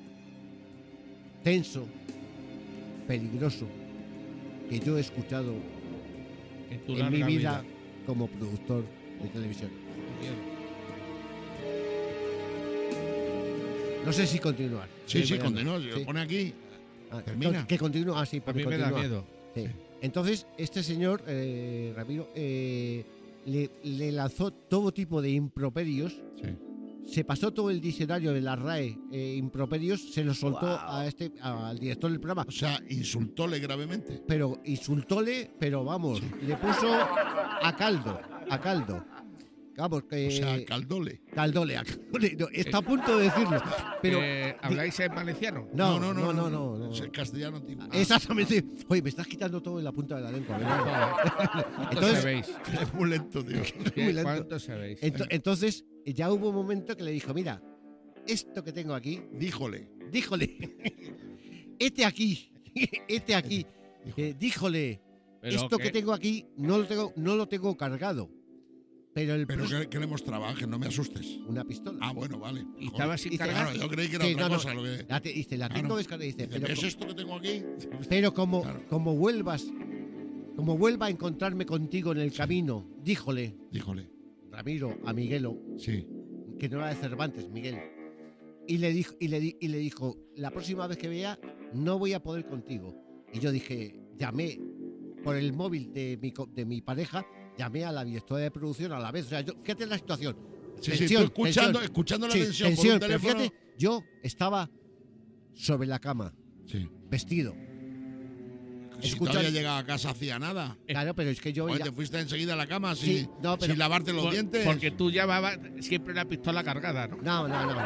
tenso, peligroso que yo he escuchado En tu en mi larga vida como productor de televisión. No sé si continuar. Sí, sí, Mariano. continúa. Si Sí. lo pone aquí. Ah, termina. Que continúe, ah, sí, A pone mí me da continúa. miedo. Sí. Entonces, este señor, eh, Ramiro, eh, le, le lanzó todo tipo de improperios, Sí. se pasó todo el diccionario de la R A E eh, improperios, se lo soltó Wow. a este, al director del programa. O sea, insultóle gravemente. Pero insultóle, pero vamos, le puso a caldo, a caldo. vamos, que... O sea, Caldole. Caldole, a Caldole, no, está a punto de decirlo. Pero, Eh, ¿Habláis en valenciano? no, no, no, no, no, no. Es el castellano antiguo. Exactamente. Oye, me estás quitando todo en la punta de la lengua, ¿verdad? ¿Cuánto Entonces- sabéis? Es muy lento, tío. Muy lento. ¿Cuánto sabéis? Ento- entonces, ya hubo un momento que le dijo, mira, esto que tengo aquí, Díjole. díjole, este aquí, este aquí, eh, díjole, Pero esto que tengo aquí no lo tengo, no lo tengo cargado. Pero el Pero plus- que, que le mostraba, Ángel, no me asustes. una pistola. Ah, bueno, vale. ¿Y Joder. estaba sin Dice, cargar? Claro, yo creí que era Sí, otra no, no. cosa. Lo que... La te- dice, la Claro. tengo descargada. Dice, Dice, pero, ¿es co- esto que tengo aquí? pero como, Claro. como vuelvas, como vuelva a encontrarme contigo en el camino, díjole, Díjole. Ramiro, a Miguelo, Sí. que no era de Cervantes, Miguel. Y le dijo, y le, di- y le dijo, la próxima vez que vea, no voy a poder contigo. Y yo dije, llamé por el móvil de mi, co- de mi pareja, llamé a la directora de producción a la vez. O sea, yo, fíjate la situación. Sí, sí, Tensión, tú escuchando, tensión. escuchando la Sí, tensión, tensión, por un pero teléfono. fíjate, yo estaba sobre la cama, Sí. vestido. Si Escucha- todavía llegaba a casa hacía nada. Claro, pero es que yo Oye, ya- te fuiste enseguida a la cama Sí, sin, no, pero- sin lavarte los Por- dientes. Porque tú llevabas siempre la pistola cargada, ¿no? No, no, no,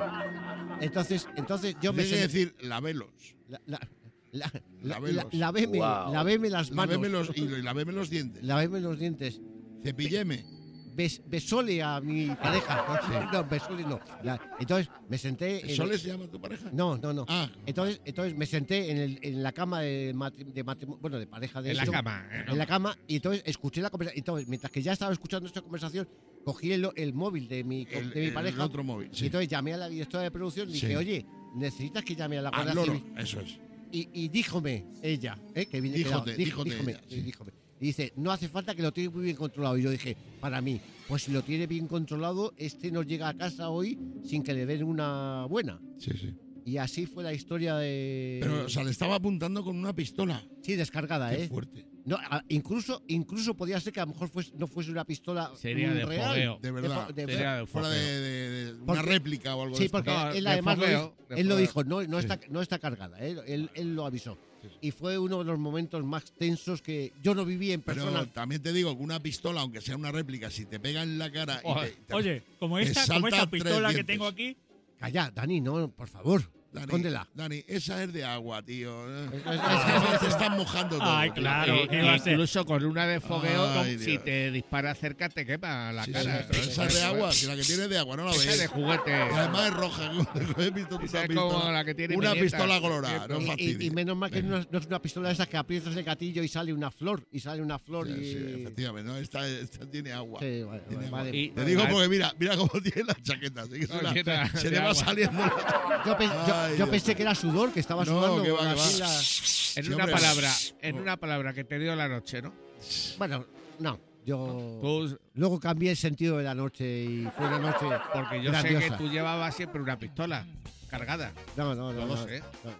no. Entonces, entonces yo me Tienes que senté- decir, lavelos. la, la, la, la, Lavelos. la- lavéme, Wow. lavéme las manos. Laveme los, y, y laveme los dientes. Lavéme los dientes. Cepilleme. Bes, besole a mi pareja. No, besole no. La- entonces me senté. en- ¿Soles se llama tu pareja? No, no, no. Ah, Entonces, entonces me senté en, el- en la cama de, matri- de matrimonio, bueno, de pareja de En la hecho, cama. ¿eh? En la cama, y entonces escuché la conversación. Entonces, mientras que ya estaba escuchando esta conversación, cogí el, el móvil de mi, el, de mi el pareja. otro móvil. Y Sí. entonces llamé a la directora de producción y Sí. dije, oye, necesitas que llame a la Al Guardia loro, Civil. eso es. Y, y díjome ella, ¿eh? que viene Díjote, que- dij- díjote díjome, ella, sí, sí. díjome. Y dice, no hace falta, que lo tiene muy bien controlado. Y yo dije, para mí, pues si lo tiene bien controlado, este nos llega a casa hoy sin que le den una buena. Sí, sí. Y así fue la historia de... Pero, o sea, le estaba apuntando con una pistola. sí, descargada, Qué ¿eh? fuerte. No, a- incluso, incluso podía ser que a lo mejor fuese- no fuese una pistola Sería mm, de real. fogueo. De verdad. fo- de- Sería de Fuera de, fogueo. de- de una Porque- réplica o algo Sí, de esto. porque No, él de además lo fogueo, dijo, de él lo fogueo. dijo, no, no, Sí. está, no está cargada, ¿eh? él, él lo avisó. Y fue uno de los momentos más tensos que yo no viví en persona. Pero también te digo que una pistola, aunque sea una réplica, si te pega en la cara y Oye, te- te- Oye, como Te esta, como salta esta tres pistola que dientes. tengo aquí, Calla, Dani, no, por favor, Dani, escóndela. Dani, esa es de agua, tío. Es- es- Ah, te están mojando todo. Ay, tío. claro. Eh, ¿qué va a ser? incluso con una de fogueo, Ay, no, si Dios. te dispara cerca te quema la Sí, cara. sí, pero esa es de agua, si la que tiene es de agua, no la Esa ves. de juguete. Y además es roja. He visto tú Esa una es como pistola. la que tiene Una mi nieta. pistola colorada, no Y- y, fastidies. y menos mal que no es, no es una pistola de esas que aprietas el gatillo y sale una flor, y sale una flor Sí, y... sí, efectivamente, ¿no? Esta, esta tiene agua. Sí, vale, Tiene vale, agua. Y- Te digo Vale. porque mira, mira cómo tiene la chaqueta. Así que se, No, la- llena se de le va agua. saliendo. Yo, pe- yo- Ay, yo Dios. pensé que era sudor, que estaba No, sudando. que va, con que así va. la- En Sí, una hombre. palabra, en una palabra que te dio la noche, ¿no? Bueno, no, yo... Tú- Luego cambié el sentido de la noche y fue una noche porque yo sé grandiosa. que tú llevabas siempre una pistola cargada. No, no, no. No lo no, sé.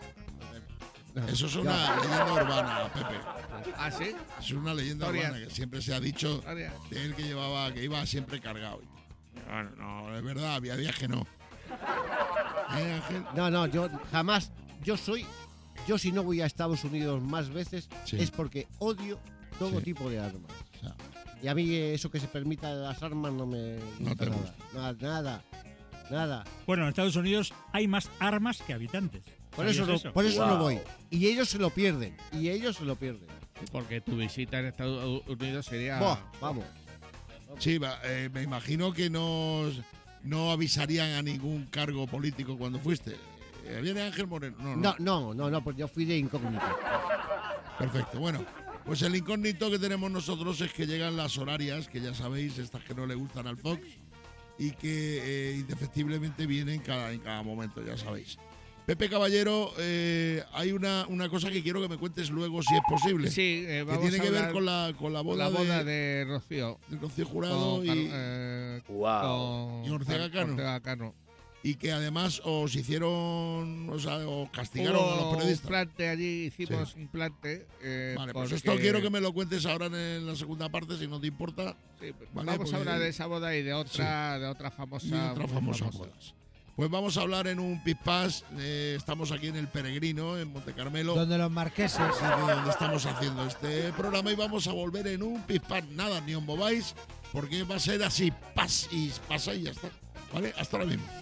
no, no. Eso es Ya. una leyenda urbana, Pepe. ¿Ah, sí? Es una leyenda Historia. urbana que siempre se ha dicho Historia. de él que llevaba, que iba siempre cargado. Bueno, no, es verdad, había días que no. ¿Eh, Ángel? No, no, yo jamás, yo soy, yo si no voy a Estados Unidos más veces Sí. es porque odio todo Sí. tipo de armas. O sea, Y a mí eso que se permita de las armas no me No gusta te nada. gusta. Nada, nada, nada. bueno, en Estados Unidos hay más armas que habitantes. Por eso, no, ¿Sabías por eso no Wow. voy. Y ellos se lo pierden. Y ellos se lo pierden. Porque tu visita en Estados Unidos sería... Buah, vamos. sí, va, eh, me imagino que nos, no avisarían a ningún cargo político cuando fuiste. Eh, ¿Viene Ángel Moreno? No, no. No, no, no, no, pues yo fui de incógnito. Perfecto, bueno. Pues el incógnito que tenemos nosotros es que llegan las horarias, que ya sabéis, estas que no le gustan al Fox, y que eh, indefectiblemente vienen cada, en cada momento, ya sabéis. Pepe Caballero, eh, hay una, una cosa que quiero que me cuentes luego, si es posible. Sí, eh, que vamos tiene a que ver hablar con la, con la con boda, la boda de, de, Rocío. de Rocío Jurado Con, y, eh, Wow. con Y Ortega Cano. Ortega Cano. y que además os hicieron, o sea, os castigaron a los Hubo un periodistas. plante allí, hicimos un plante. eh, Vale, pues porque- esto quiero que me lo cuentes ahora en la segunda parte, si no te importa. Sí, pues Vale, vamos porque- a hablar de esa boda y de otra, de otra famosa. Y otra muy famosa famosa. bodas. Pues vamos a hablar en un pispás. Eh, estamos aquí en el Peregrino, en Monte Carmelo, Donde los marqueses. desde donde estamos haciendo este programa, y vamos a volver en un pispás. Nada, ni os mováis, porque va a ser así, pas y pasa y ya está. ¿Vale? Hasta ahora mismo.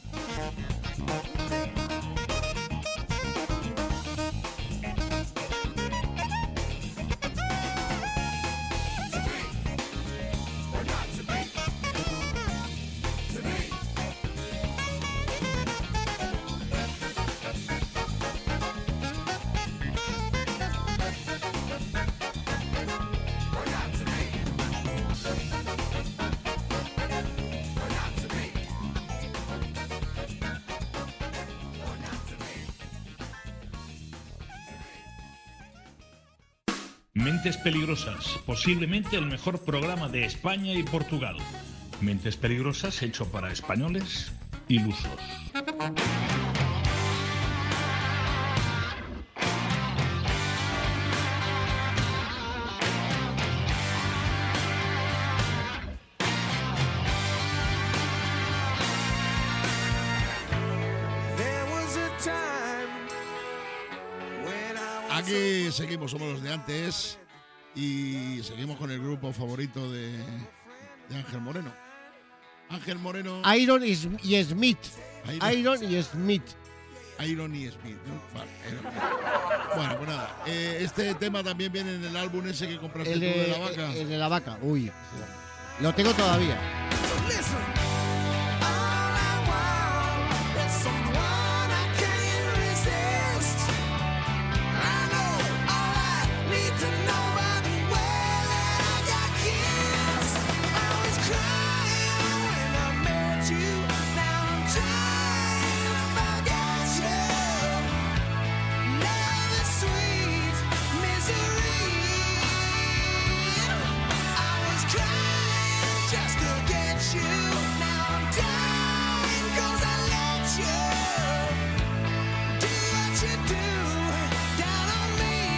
Mentes Peligrosas, posiblemente el mejor programa de España y Portugal. Mentes Peligrosas hecho para españoles ilusos. Aquí seguimos, somos los de antes y seguimos con el grupo favorito de, de Ángel Moreno. Ángel Moreno. Iron y, Sm- y Smith. Iron. Iron y Smith. Iron y Smith, ¿no? Vale, Iron y- Bueno, pues nada. eh, este tema también viene en el álbum ese que compraste El tú de de, la vaca. el de la vaca. Uy. Lo tengo todavía. Just to get you. Now I'm dying 'cause I let you do what you do down on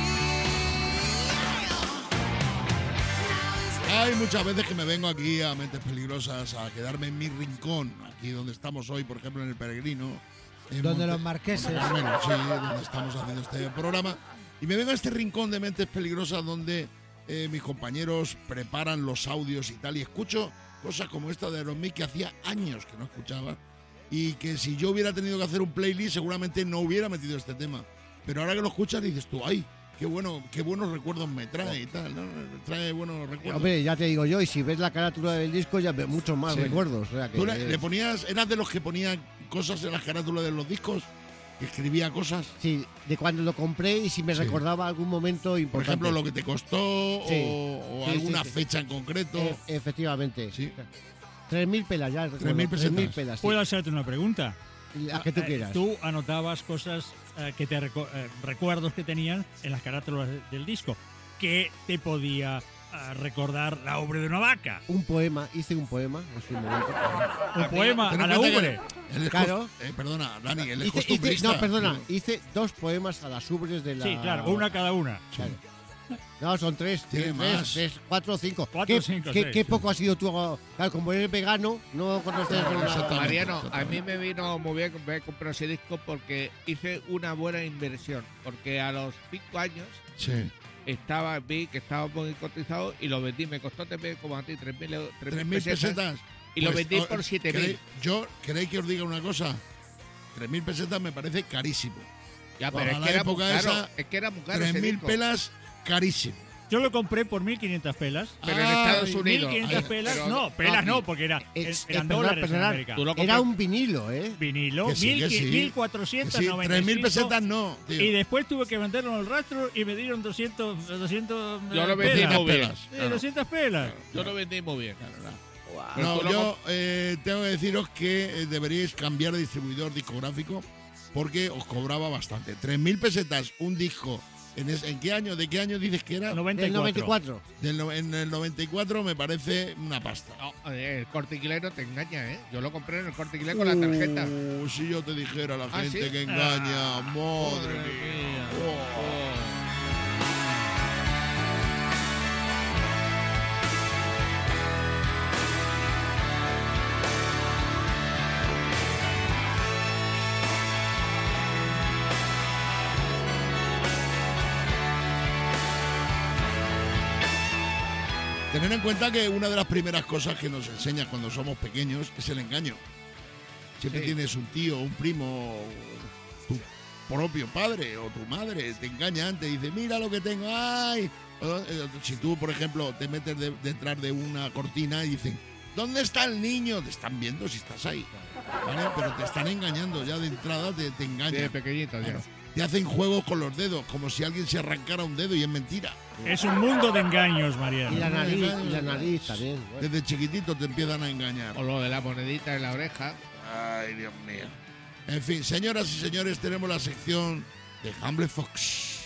me. Hay muchas veces que me vengo aquí a Mentes Peligrosas a quedarme en mi rincón, aquí donde estamos hoy, por ejemplo, en el Peregrino. en Donde Monte- los marqueses. Monte Carmelo, sí, donde estamos haciendo este programa. Y me vengo a este rincón de Mentes Peligrosas donde eh, mis compañeros preparan los audios y tal, y escucho cosas como esta de Aerosmith que hacía años que no escuchaba, y que si yo hubiera tenido que hacer un playlist seguramente no hubiera metido este tema. Pero ahora que lo escuchas dices tú, ay, qué bueno, qué buenos recuerdos me trae y tal, ¿no? Me trae buenos recuerdos. Hombre, ya te digo yo, y si ves la carátula del disco, ya ves muchos más Sí. recuerdos. O sea que ¿Tú le, le ponías, eras de los que ponían cosas en las carátulas de los discos? ¿Que escribía cosas? Sí, de cuando lo compré y si me Sí. recordaba algún momento Por importante. ejemplo, lo que te costó Sí. o, o Sí, alguna sí, sí. fecha en concreto. E- efectivamente. Sí. Tres mil pelas ya. Tres mil pesetas. Tres mil pelas, sí. ¿Puedo hacerte una pregunta? Las que tú Eh, quieras. Tú anotabas cosas eh, que te reco- eh, recuerdos que tenían en las carátulas de- del disco. ¿Qué te podía eh, recordar la obra de una vaca? Un poema, hice un poema en su momento. Un poema Ten en a la cuenta ubre. que él es Claro. cos- eh, perdona, Dani, él es Hice, hice- costumbrista. no, perdona, hice dos poemas a las ubres de la. Sí, claro, una cada una. Claro. No, son tres. Tiene tres, más. tres, cuatro o cinco. Cuatro, ¿Qué, cinco, qué- seis, qué sí. poco has sido tú? Claro, como eres vegano, no conoces Claro, una- exactamente. Mariano, a mí me vino muy bien haber comprado ese disco porque hice una buena inversión. Porque a los cinco años Sí. estaba, vi que estaba muy cotizado y lo vendí. Me costó también como a ti tres mil ¿Tres mil pesetas? Y lo Pues, vendí oh, por siete mil. ¿queréis- Yo, ¿queréis que os diga una cosa? Tres mil pesetas me parece carísimo. Ya, Para pero es la que, era muy época caro, esa, es que era muy caro. Tres ese mil disco. pelas, carísimo. Yo lo compré por mil quinientas pelas. Pero en Ay, Estados Unidos. mil quinientas Ay, pelas, pero- no, pelas no, no, porque era, Es- eran eh, perdón, dólares en perdón. América. Tú lo Era compras- un vinilo, ¿eh? Vinilo, Que sí, que sí. mil Que cuatrocientos sí, noventa y tres mil cinco. pesetas no, tío. Y después tuve que venderlo en el rastro y me dieron doscientos, doscientos Yo lo eh, vendí pelas. muy bien. pelas. Sí, Claro. doscientas pelas. Yo lo vendí muy bien. No, Tú lo yo eh, tengo que deciros que eh, deberíais cambiar de distribuidor discográfico porque os cobraba bastante. Tres mil pesetas, un disco. ¿En, es- ¿En qué año? ¿De qué año dices que era? noventa y Del cuatro. noventa y cuatro. Del no- en el noventa y cuatro me parece una pasta. No, eh, el Corte Inglés no te engaña, ¿eh? Yo lo compré en el Corte Inglés con la tarjeta. Uh, si yo te dijera la ¿Ah, gente sí? que engaña, Ah, madre Madre mía. mía. Oh. Oh. Tener en cuenta que una de las primeras cosas que nos enseña cuando somos pequeños es el engaño. Siempre Sí. tienes un tío, un primo, tu propio padre o tu madre, te engañan, te dice, mira lo que tengo, ¡ay! O, eh, si tú, por ejemplo, te metes de- detrás de una cortina y dicen, ¿dónde está el niño? Te están viendo si estás ahí, ¿vale? Pero te están engañando, ya de entrada te, te engañan. De pequeñito, ya. Claro. Te hacen juegos con los dedos, como si alguien se arrancara un dedo y es mentira. Es un mundo de engaños, Y Mariano. la nariz, y la nariz también. bueno. Desde chiquitito te empiezan a engañar. O lo de la monedita en la oreja. Ay, Dios mío. En fin, señoras y señores, tenemos la sección de Humble Fox.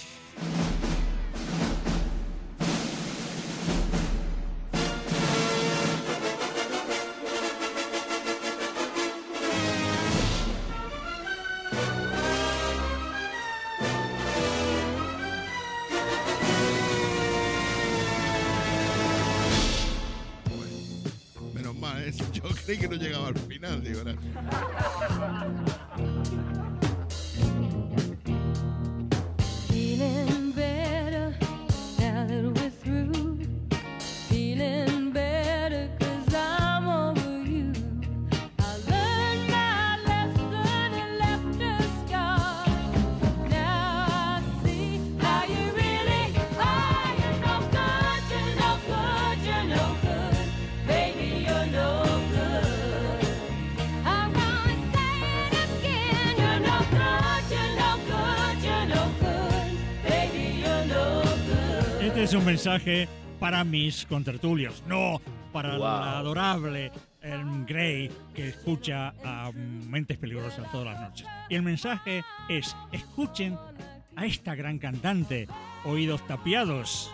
Menos mal, ¿eh? Yo creí que no llegaba al final, digo. ¿no? Feeling better now that we're through. Feeling better 'cause I'm over you. I learned my lesson and left a scar. Now I see how you really are. You're no good, you're no good, you're no good. Baby, you're no good. I'm gonna say it again. You're no good, you're no good, you're no good. Baby, you're no good. Este es un mensaje para mis contertulios, no para Wow. la adorable el Grey que escucha a Mentes Peligrosas todas las noches. Y el mensaje es, escuchen a esta gran cantante, oídos tapiados.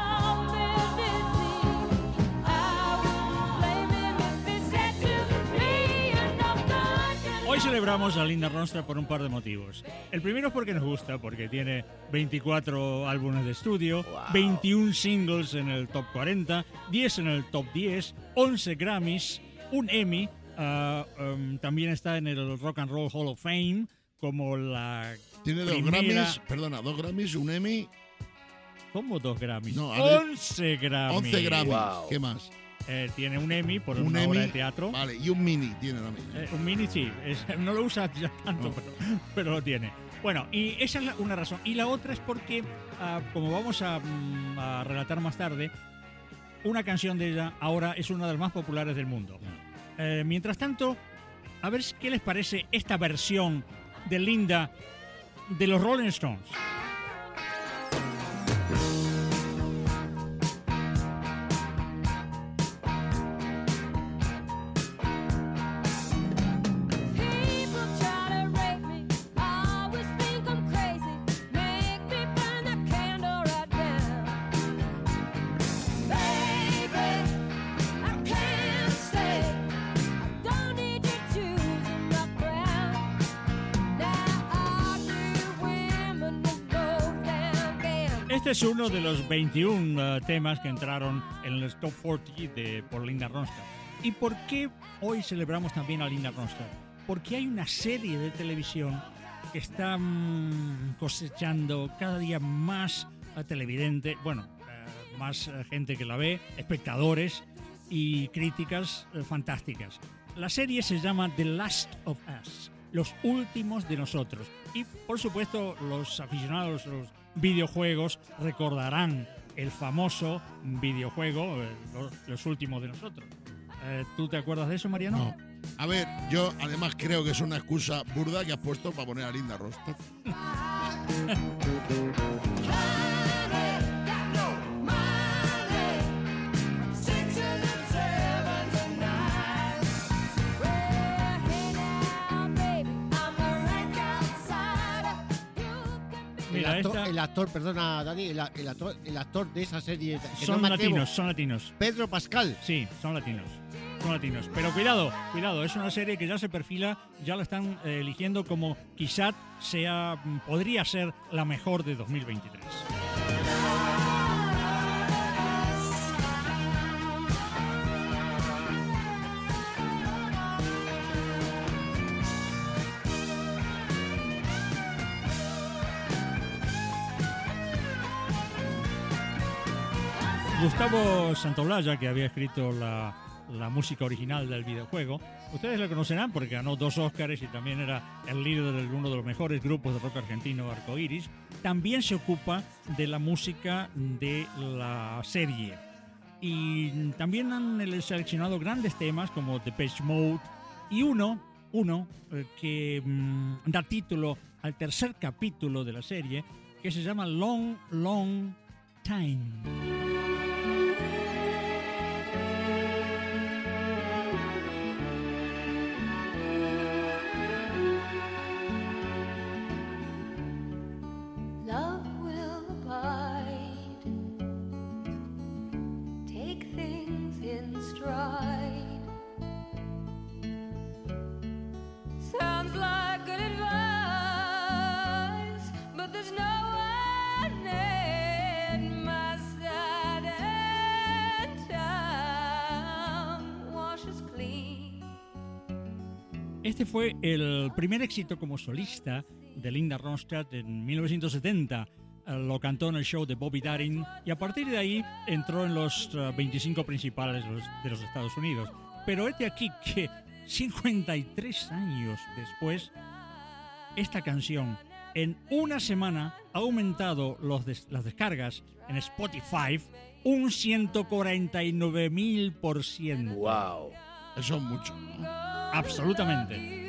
Hoy celebramos a Linda Ronstadt por un par de motivos. El primero es porque nos gusta, porque tiene veinticuatro álbumes de estudio, veintiún singles en el top cuarenta, diez en el top diez, once Grammys, un Emmy, ah, um, también está en el Rock and Roll Hall of Fame como la Tiene dos primera- Grammys, perdona, dos Grammys, un Emmy, ¿Cómo dos Grammys? No, a ver, once Grammys. once Grammys. Wow. ¿Qué más? Eh, tiene un Emmy por Un una Emmy, obra de teatro. Vale, y un Mini tiene también. Eh, un mini sí, es- no lo usa ya tanto, No. pero, pero lo tiene. Bueno, y esa es la- una razón. Y la otra es porque, ah, como vamos a, mm, a relatar más tarde, una canción de ella ahora es una de las más populares del mundo. Eh, mientras tanto, a ver qué les parece esta versión de Linda de los Rolling Stones. People try to rape me, always think I'm crazy, make me burn the candle right down. Baby, I can't stay, I don't need you choosing my crown. Now all three women will go down, down. Este es uno de los veintiún uh, temas que entraron en el top cuarenta de, por Linda Ronstadt. ¿Y por qué hoy celebramos también a Linda Ronstadt? Porque hay una serie de televisión que está mm, cosechando cada día más uh, televidentes, bueno, uh, más uh, gente que la ve, espectadores y críticas uh, fantásticas. La serie se llama The Last of Us, Los Últimos de Nosotros. Y, por supuesto, los aficionados a los videojuegos recordarán el famoso videojuego eh, los, los Últimos de Nosotros. Eh, ¿Tú te acuerdas de eso, Mariano? No. A ver, yo además creo que es una excusa burda que has puesto para poner a Linda Ronstadt. El Mira, actor, esta- el actor, perdona, Dani, el, el actor, el actor de esa serie. que son no me atrevo, latinos, son latinos. Pedro Pascal. Sí, son latinos. Son latinos. Pero cuidado, cuidado, es una serie que ya se perfila, ya la están eh, eligiendo como quizá sea, mm, podría ser la mejor de dos mil veintitrés. Gustavo Santaolalla, que había escrito la, la música original del videojuego, ustedes lo conocerán porque ganó dos Óscares y también era el líder de uno de los mejores grupos de rock argentino, Arcoiris. También se ocupa de la música de la serie. Y también han seleccionado grandes temas como Depeche Mode y uno, uno eh, que mm, da título al tercer capítulo de la serie, que se llama Long, Long Time. Love will abide. Take things in stride. Sounds like good advice, but there's no one in my side, and time washes clean. Este fue el primer éxito como solista de Linda Ronstadt en mil novecientos setenta. Eh, Lo cantó en el show de Bobby Darin y a partir de ahí entró en los eh, veinticinco principales de los, de los Estados Unidos. Pero es de aquí que cincuenta y tres años después, esta canción en una semana ha aumentado los des- las descargas en Spotify un ciento cuarenta y nueve mil por ciento. Wow. Eso es mucho, ¿no? Absolutamente.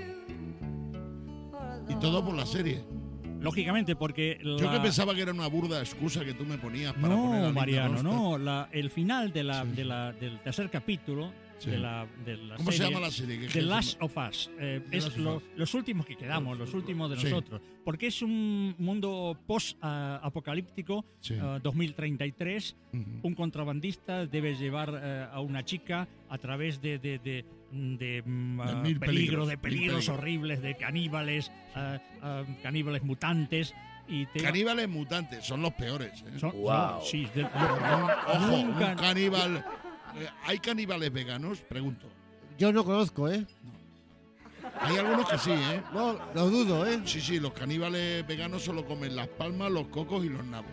Y todo por la serie. Lógicamente, porque la... Yo que pensaba que era una burda excusa que tú me ponías para poner a No, Linda Mariano, Ronstadt. no. La, el final de la, Sí. de la, del tercer capítulo Sí. de la, de la ¿Cómo se serie, llama la serie? ¿Qué The es? Last of Us. eh, The es Last of lo- Us. los últimos que quedamos, los últimos de Sí. nosotros. Porque es un mundo post-apocalíptico, Sí. eh, dos mil treinta y tres. Ujú. Un contrabandista debe llevar eh, a una chica a través de, de, de, de, mm, De ah, mil peligros, peligros, de mil peligros peligros. horribles, de caníbales, ah, ah, caníbales mutantes. Y te Caníbales mutantes, son los peores. ¿eh? son- Wow. son- sí, de- Ojo, nunca- un caníbal. eh, ¿Hay caníbales veganos? Pregunto. Yo no conozco, ¿eh? Hay algunos que sí, ¿eh? No, lo dudo, ¿eh? Sí, sí, los caníbales veganos solo comen las palmas, los cocos y los nabos.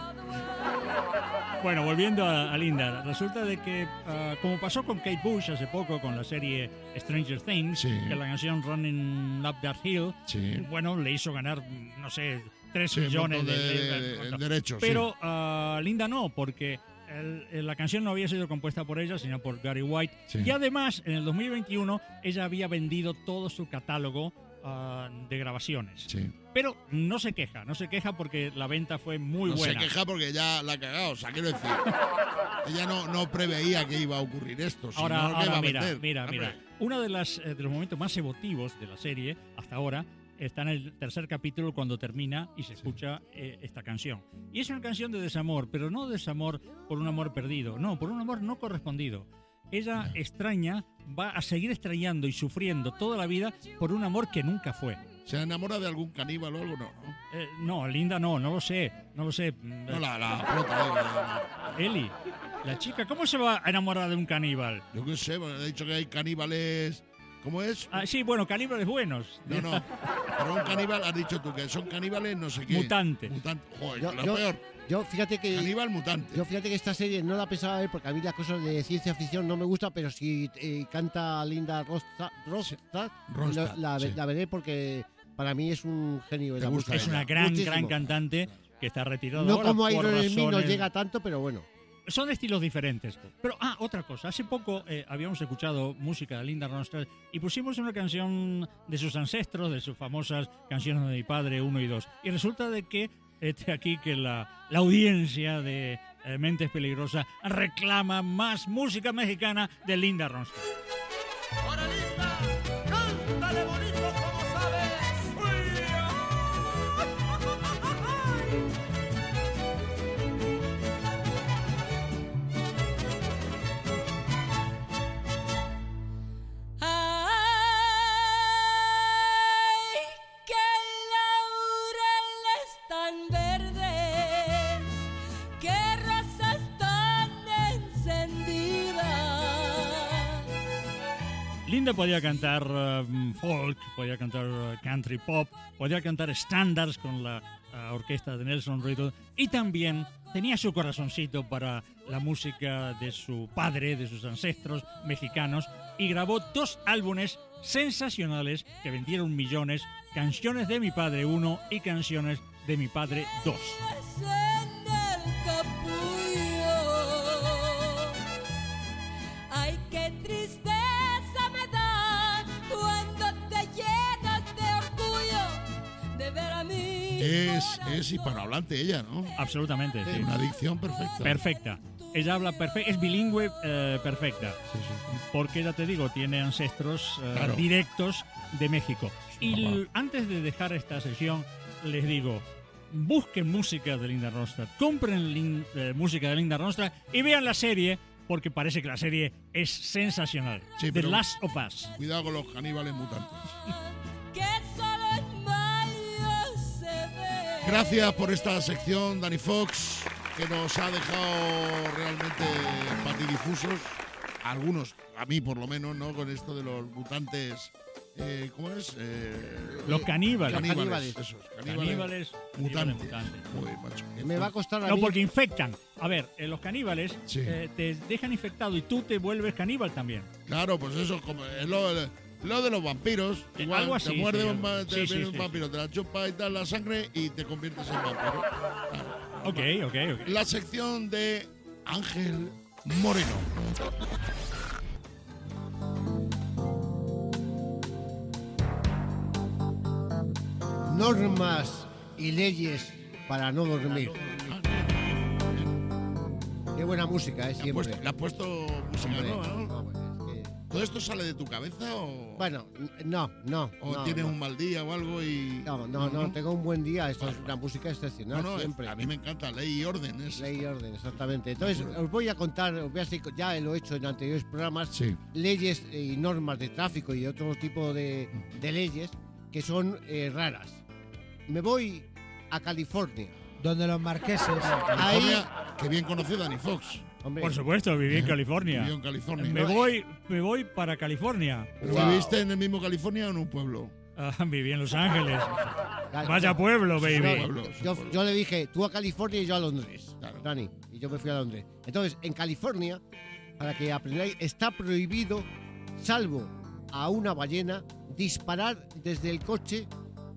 Bueno, volviendo a, a Linda, resulta de que, ah, como pasó con Kate Bush hace poco con la serie Stranger Things, Sí. que la canción Running Up That Hill, Sí. bueno, le hizo ganar, no sé, tres Sí, un millones montón de, de, de- de derechos. sí. Pero ah, Linda no, porque el- el- la canción no había sido compuesta por ella, sino por Gary White. Sí. Y además, en el dos mil veintiuno, ella había vendido todo su catálogo ah, de grabaciones. Sí. Pero no se queja, no se queja porque la venta fue muy no buena. se queja porque ya la ha cagado. O sea, quiero decir, ella no, no preveía que iba a ocurrir esto. sino Ahora, que ahora iba a mira, vender. mira, Hombre, mira. Uno de, las, eh, de los momentos más emotivos de la serie hasta ahora está en el tercer capítulo cuando termina y se escucha eh, esta canción. Y es una canción de desamor, pero no desamor por un amor perdido, no, por un amor no correspondido. Ella extraña, va a seguir extrañando y sufriendo toda la vida por un amor que nunca fue. ¿Se enamora de algún caníbal o algo? No, ¿no? Eh, no, Linda no, no lo sé, no lo sé. No, la, la prota, eh, Eli, la chica, ¿cómo se va a enamorar de un caníbal? Yo qué sé, porque he dicho que hay caníbales. ¿Cómo es? Ah, sí, bueno, caníbales buenos. No, no. Pero un caníbal, has dicho tú que son caníbales no sé qué. Mutante. Mutante. Joder, Yo, lo yo- peor. yo fíjate que Caníbal mutante. yo fíjate que esta serie no la pensaba ver porque a mí las cosas de ciencia ficción no me gustan, pero si eh, canta Linda Ronstadt, Ronstadt, Ronstadt, la, la- sí. la veré porque para mí es un genio de ¿Te la gusta música. Es ella? una gran, Muchísimo. gran cantante que está retirada No ahora como por Iron en mí no razones- llega tanto, pero bueno. Son estilos diferentes. Pero, ah, otra cosa. Hace poco eh, habíamos escuchado música de Linda Ronstadt y pusimos una canción de sus ancestros, de sus famosas canciones de mi padre uno y dos. Y resulta de que este aquí que la, la audiencia de eh, Mentes Peligrosas reclama más música mexicana de Linda Ronstadt. Ay, que laureles tan verdes, que rosas tan encendidas. Linda podía cantar eh, folk, podía cantar eh, country pop, podía cantar estándares con la eh, orquesta de Nelson Riddle y también tenía su corazoncito para la música de su padre, de sus ancestros mexicanos, y grabó dos álbumes sensacionales que vendieron millones, Canciones de mi padre uno y Canciones de mi padre dos. En el capullo. Ay, qué tristeza me da cuando te llenas de orgullo de ver a mí. Es, es hispanohablante ella, ¿no? Absolutamente, sí. Una dicción perfecta. Perfecta. Ella habla perfecta, es bilingüe eh, perfecta. Sí, sí. Porque ya te digo, tiene ancestros eh, Claro. directos de México. Su Y papá. l- antes de dejar esta sesión, les digo, busquen música de Linda Ronstadt, compren lin- eh, música de Linda Ronstadt y vean la serie, porque parece que la serie es sensacional. Sí, The pero- Last of Us. Cuidado con los caníbales mutantes. Que solo en mayo se ve. Gracias por esta sección, Dani Fox, que nos ha dejado realmente patidifusos. Algunos, a mí por lo menos, ¿no? Con esto de los mutantes. Eh, ¿Cómo es? Eh, Los caníbales. Caníbales. Caníbales. Esos, Caníbales, caníbales caníbales mutantes. mutantes. Joder, macho. qué Me va a costar a No, mí. porque infectan. A ver, eh, los caníbales Sí. eh, te dejan infectado y tú te vuelves caníbal también. Claro, pues eso es como es lo, lo de los vampiros. Eh, Igual algo te así, muerde sí, un, va- algo- te sí, sí, viene un sí, vampiro, te la chupa y tal la sangre y te conviertes en vampiro. Ok, ok, ok. La sección de Ángel Moreno. Normas y leyes para no dormir. Qué buena música, ¿eh? ¿Le has Siempre. puesto, le has puesto música Hombre, nueva, no? no, pues es que- ¿Todo esto sale de tu cabeza o, Bueno, n- no, no. o no, tienes no. un mal día o algo y...? No, no, no, tengo un buen día. Esto es una música excepcional, No, no, siempre. a mí me encanta, ley y orden. Es, Ley y orden, exactamente. Entonces, os voy a contar, os voy a explicar- ya lo he hecho en anteriores programas, Sí. leyes y normas de tráfico y otro tipo de, de leyes que son eh, raras. Me voy a California. Donde los marqueses. California, que bien conoce Dani Fox. Hombre, Por supuesto, viví en California. Vivió en California. Me voy, me voy para California. ¿Pero ¿Viviste en el mismo California o en un pueblo? Ah, viví en Los Ángeles. claro, Vaya yo- pueblo, baby. pueblo, yo, pueblo. yo le dije, tú a California y yo a Londres, Claro. Dani, y yo me fui a Londres. Entonces, en California, para que aprendáis, está prohibido, salvo a una ballena, disparar desde el coche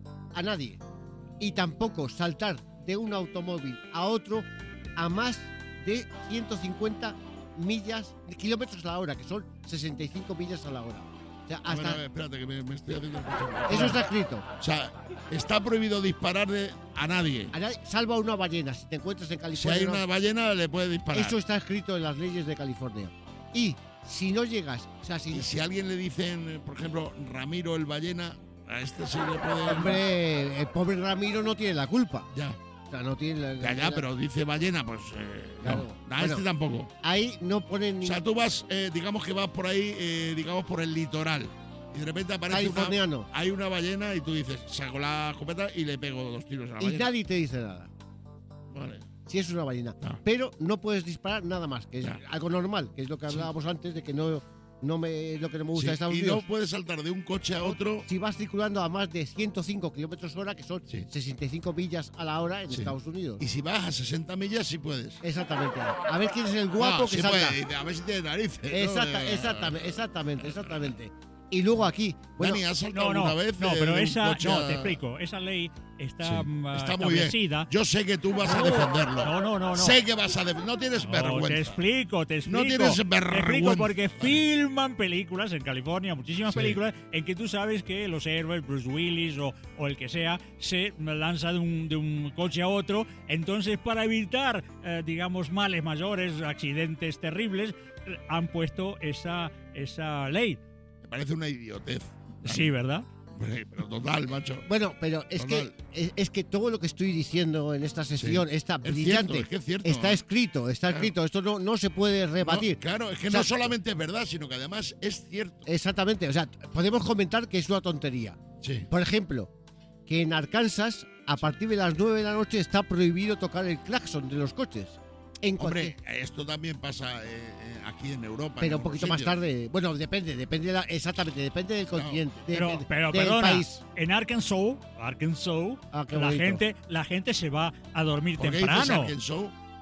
a nadie. Y tampoco saltar de un automóvil a otro a más de ciento cincuenta millas, kilómetros a la hora, que son sesenta y cinco millas a la hora. O sea, A ver, hasta... a ver, espérate, que me, me estoy haciendo... Eso está escrito. O sea, está prohibido disparar de- a nadie. A nadie- salvo a una ballena. Si te encuentras en Si California... hay no- una ballena, le puede disparar. Eso está escrito en las leyes de California. Y si no llegas, o sea, si, Y si a alguien le dicen, eh, por ejemplo, Ramiro el ballena, a este sí le puede... hombre, el pobre Ramiro no tiene la culpa. Ya, O sea, no tiene la, ya, ya, pero dice ballena, pues... Eh, Claro. no, a Bueno. este tampoco. Ahí no ponen O ni sea, tú vas, eh, digamos que vas por ahí, eh, digamos por el litoral, y de repente aparece una, californiano. hay una ballena y tú dices, saco la escopeta y le pego dos tiros a la Y ballena. nadie te dice nada. Vale. Si es una ballena. Ah. Pero no puedes disparar nada más, que es Ya. algo normal, que es lo que hablábamos antes de que no, no me, lo que no me gusta Sí, de Estados y Unidos. no puedes saltar de un coche a otro. Si vas circulando a más de ciento cinco kilómetros hora, que son Sí. sesenta y cinco millas a la hora en Sí. Estados Unidos. Y si vas a sesenta millas, sí puedes. Exactamente. A ver quién es el guapo No, que sí salta. puede, a ver si tiene narices. ¿no? Exacta- Eh, exactamente, exactamente, exactamente. Y luego aquí, bueno, Dani, ¿has saltado No, no, alguna vez? no, eh, pero de un esa, coche no, a- te explico. Esa ley está, Sí, mm, está muy bien. establecida. Yo sé que tú vas a defenderlo. No, no, no, no. Sé que vas a defenderlo. No tienes No, vergüenza. te explico, te explico. No tienes Te explico vergüenza. porque filman películas en California, muchísimas Sí. películas, en que tú sabes que los héroes, Bruce Willis o, o el que sea, se lanza de un, de un coche a otro. Entonces, para evitar, eh, digamos, males mayores, accidentes terribles, eh, han puesto esa, esa ley. Me parece una idiotez. Sí, ¿verdad? Hombre, pero total, macho. bueno, pero es que Total. es, es que todo lo que estoy diciendo en esta sesión Sí. está Es brillante. cierto, es que es cierto. Está escrito, está Claro. escrito. Esto no, no se puede rebatir. No, claro, es que O sea, no solamente es verdad, sino que además es cierto. Exactamente. O sea, podemos comentar que es una tontería. Sí. Por ejemplo, que en Arkansas, a partir de las nueve de la noche, está prohibido tocar el claxon de los coches. En Hombre, cualquier- esto también pasa eh, eh, aquí en Europa. en pero un otros poquito más sitios. tarde. Bueno, depende, depende de la, exactamente, depende del Claro. continente. Pero, depende pero del perdona, país. en Arkansas, Arkansas Ah, qué la bonito. gente, la gente se va a dormir ¿Por qué temprano. dices Arkansas?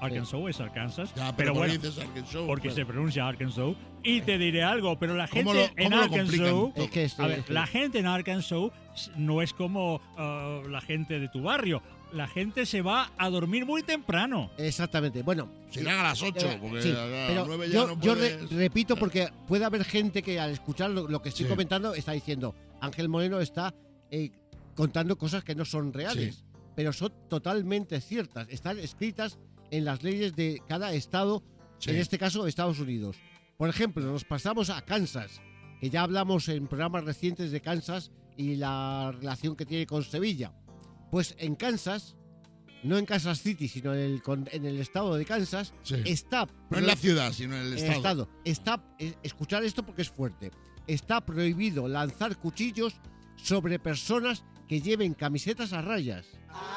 Arkansas es Arkansas. Ya, pero, pero ¿por qué bueno, dices Arkansas? porque Bueno. se pronuncia Arkansas. Y te diré algo, pero la ¿Cómo gente lo- en cómo lo Arkansas. complican? Es que es- a ver, es- la gente en Arkansas no es como ah, la gente de tu barrio. La gente se va a dormir muy temprano. Exactamente. Bueno, Se irán a las ocho, eh, porque sí, a las pero nueve ya yo, no yo re- puedes. repito porque puede haber gente que al escuchar lo, lo que estoy Sí. comentando está diciendo Ángel Moreno está eh, contando cosas que no son reales, Sí. pero son totalmente ciertas. Están escritas en las leyes de cada estado, Sí. en este caso Estados Unidos. Por ejemplo, nos pasamos a Kansas, que ya hablamos en programas recientes de Kansas y la relación que tiene con Sevilla. Pues en Kansas, no en Kansas City, sino en el, con- en el estado de Kansas, Sí. está No en la ciudad, sino en el el estado. estado. Está, eh, escuchar esto porque es fuerte. Está prohibido lanzar cuchillos sobre personas que lleven camisetas a rayas.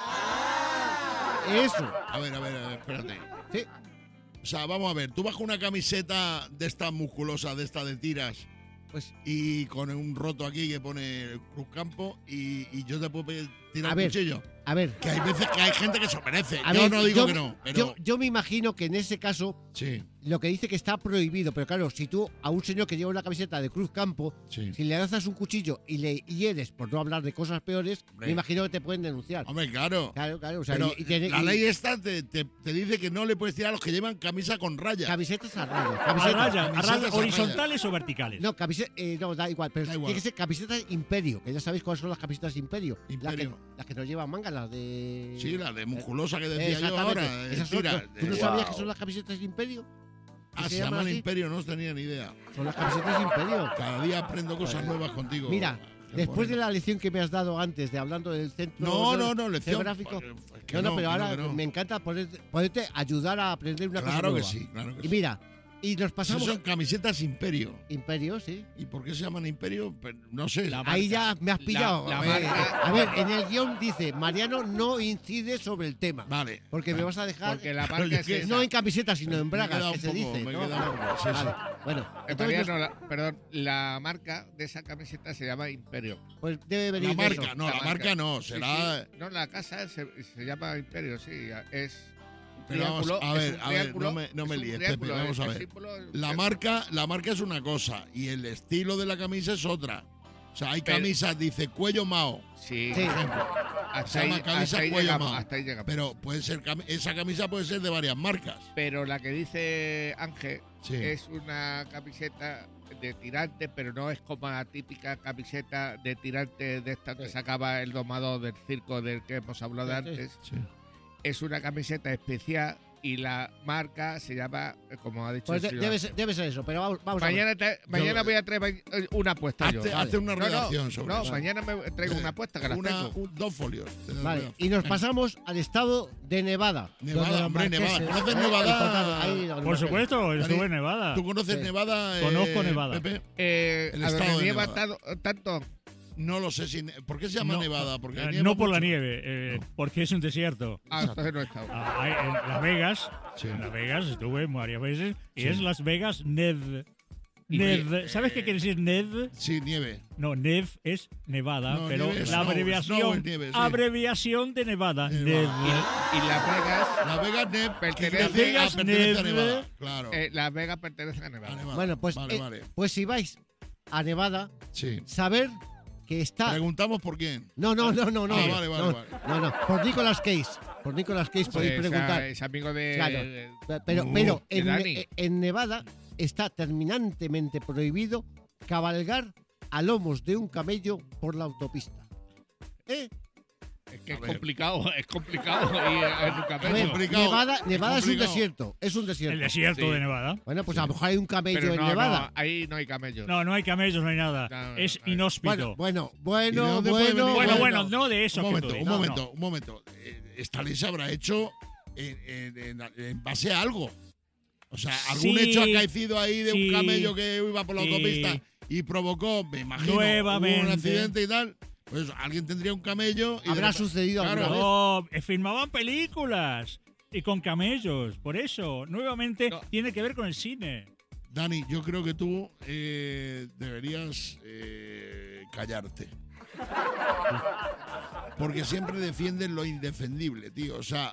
Eso. A ver, a ver, a ver, espérate. Sí. O sea, vamos a ver, tú vas con una camiseta de esta musculosa, de esta de tiras, Pues y con un roto aquí que pone Cruz Campo, y, y yo te puedo pe- tirar A un ver, cuchillo. a ver. Que hay veces que hay gente que se lo merece. A yo ver, no digo yo- que no, pero Yo, yo me imagino que en ese caso sí, lo que dice que está prohibido, pero claro, si tú a un señor que lleva una camiseta de Cruz Campo, sí. si le lanzas un cuchillo y le hieres, por no hablar de cosas peores, Hombre. me imagino que te pueden denunciar. Hombre, claro. Claro, claro. O sea, Pero y- y tiene- la y- ley esta te, te- te dice que no le puedes tirar a los que llevan camisa con raya. Camisetas a rayas. A Camisetas. raya, a camisetas raya, a horizontales o verticales. No, camiseta, eh, no, da igual, pero Da igual. tiene que ser camisetas Imperio, que ya sabéis cuáles son las camisetas Imperio. Las que, Imperio. las que no llevan manga, las de... Sí, la de musculosa que decía yo Exactamente. ahora. eh, Esas son- tira, ¿Tú no eh, sabías wow. que son las camisetas Imperio? Ah, ¿Que se se llaman llaman así? Imperio, no tenía ni idea. Son las camisetas Imperio. Cada día aprendo cosas nuevas contigo. Mira, Qué después de bueno. la lección que me has dado antes de hablando del centro No, geo- no, no, lección. geográfico. Pues, es que No, no, pero que ahora que no. me encanta ponerte- poderte ayudar a aprender una cosa Claro que nueva. sí, claro que Y sí. mira, y nos Esas pasamos... son camisetas Imperio. Imperio, sí. ¿Y por qué se llaman Imperio? Pues, no sé. La Ahí marca. ya me has pillado. la a, ver, marca- a ver, en el guión dice, Mariano no incide sobre el tema. Vale. Porque me vas a dejar... Porque la Claro, marca yo es que- esa. No en camiseta, sino en Me he bragas, quedado que un se poco, dice. me he ¿no? quedado un poco, sí, Vale, sí. bueno, Eh, entonces Mariano, la- perdón, la marca de esa camiseta se llama Imperio. nos- pues debe venir La de marca, eso. no, la, marca no, Sí, será. sí. No, la casa se, se llama Imperio, sí. Es un Pero vamos, triángulo. a es ver, un a ver, triángulo, no me, no me es un líes, triángulo, Pepe, vamos el- a el ver. símbolo es un La triángulo. marca, la marca es una cosa y el estilo de la camisa es otra. O sea, hay Pero- camisas, dice cuello Mao, Sí, Sí. por ejemplo. hasta Se ahí, llama camisa hasta ahí cuello llegamos, Mao. hasta ahí llegamos. Pero puede ser cam- esa camisa puede ser de varias marcas. Pero la que dice Ángel Sí. es una camiseta de tirante, pero no es como la típica camiseta de tirante de esta que Sí. sacaba el domador del circo del que hemos hablado Sí, sí. antes. Sí. Es una camiseta especial y la marca se llama, eh, como ha dicho Pues el de- señor. debe, ser, debe ser eso, pero vamos, vamos a ver. Mañana, tra- mañana voy a traer ma- una apuesta yo. Hazte, vale. hazte una No, no, redacción sobre no, eso. mañana me traigo una apuesta que la Una- tengo. un- dos folios. Vale, y nos pasamos al estado de Nevada. Nevada, donde los hombre, Nevada. marqueses- ¿Conoces eh, Nevada? el condado, ahí, los Por marqueses. supuesto, estuve Dani, en Nevada. ¿Tú conoces Sí. Nevada? eh, Conozco Nevada. Pepe? Eh, El a estado donde de nieva Nevada. tanto, tanto. No lo sé si. ¿Por qué se llama No, Nevada? Porque eh, nieva no por la mucho. nieve, eh, porque es un desierto. Ah, entonces no he estado. Ah, hay- en Las Vegas, Sí. en Las Vegas estuve varias veces y Sí. es Las Vegas Nev. Y Nev. me- ¿Sabes qué quiere decir Nev? Sí, nieve. No, Nev es Nevada, No, pero nieve es la snow, abreviación, snow es nieve, sí. abreviación de Nevada, Nevada. Nev. Y, y Las Vegas, Las Vegas Nev Pertenece- pertenece, Las Vegas a, pertenece a Nev. Nevada. Claro. eh, Las Vegas pertenecen a Nevada. A Nevada. Bueno, pues, Vale, eh, vale. pues si vais a Nevada, Sí. saber que está... Preguntamos por quién. No, no, no, no, no. Ah, vale, vale, no, vale. no, no, por Nicolas Cage. Por Nicolas Cage podéis Pues, preguntar. ah, es amigo de. Claro. de- Pero, Uh, pero de en, Dani. eh, en Nevada está terminantemente prohibido cabalgar a lomos de un camello por la autopista. ¿Eh? es que A es ver. complicado, es complicado ir en un A camello. ver, complicado, Nevada, es Nevada es, un complicado. desierto. Es un desierto. El desierto Sí. de Nevada. Bueno, pues a lo mejor hay un camello Pero en no, Nevada. no, ahí no hay camellos. No, no hay camellos, no hay nada. No, no, es no. inhóspito. Bueno, bueno, ¿Y de bueno, dónde puede bueno, venir? bueno, bueno. bueno, no de eso. Un que momento, tú un dices. No, momento, un momento. Eh, Esta ley se habrá hecho en, en- en- en base a algo. O sea, algún Sí, hecho acaecido ahí de sí, un camello que iba por la sí. autopista y provocó, me imagino, Nuevamente. un accidente y tal. Pues alguien tendría un camello y Habrá de- sucedido Claro. alguna vez. No, eh, filmaban películas y con camellos. Por eso, nuevamente, No. tiene que ver con el cine. Dani, yo creo que tú eh, deberías eh, callarte. Porque siempre defiendes lo indefendible, tío. O sea,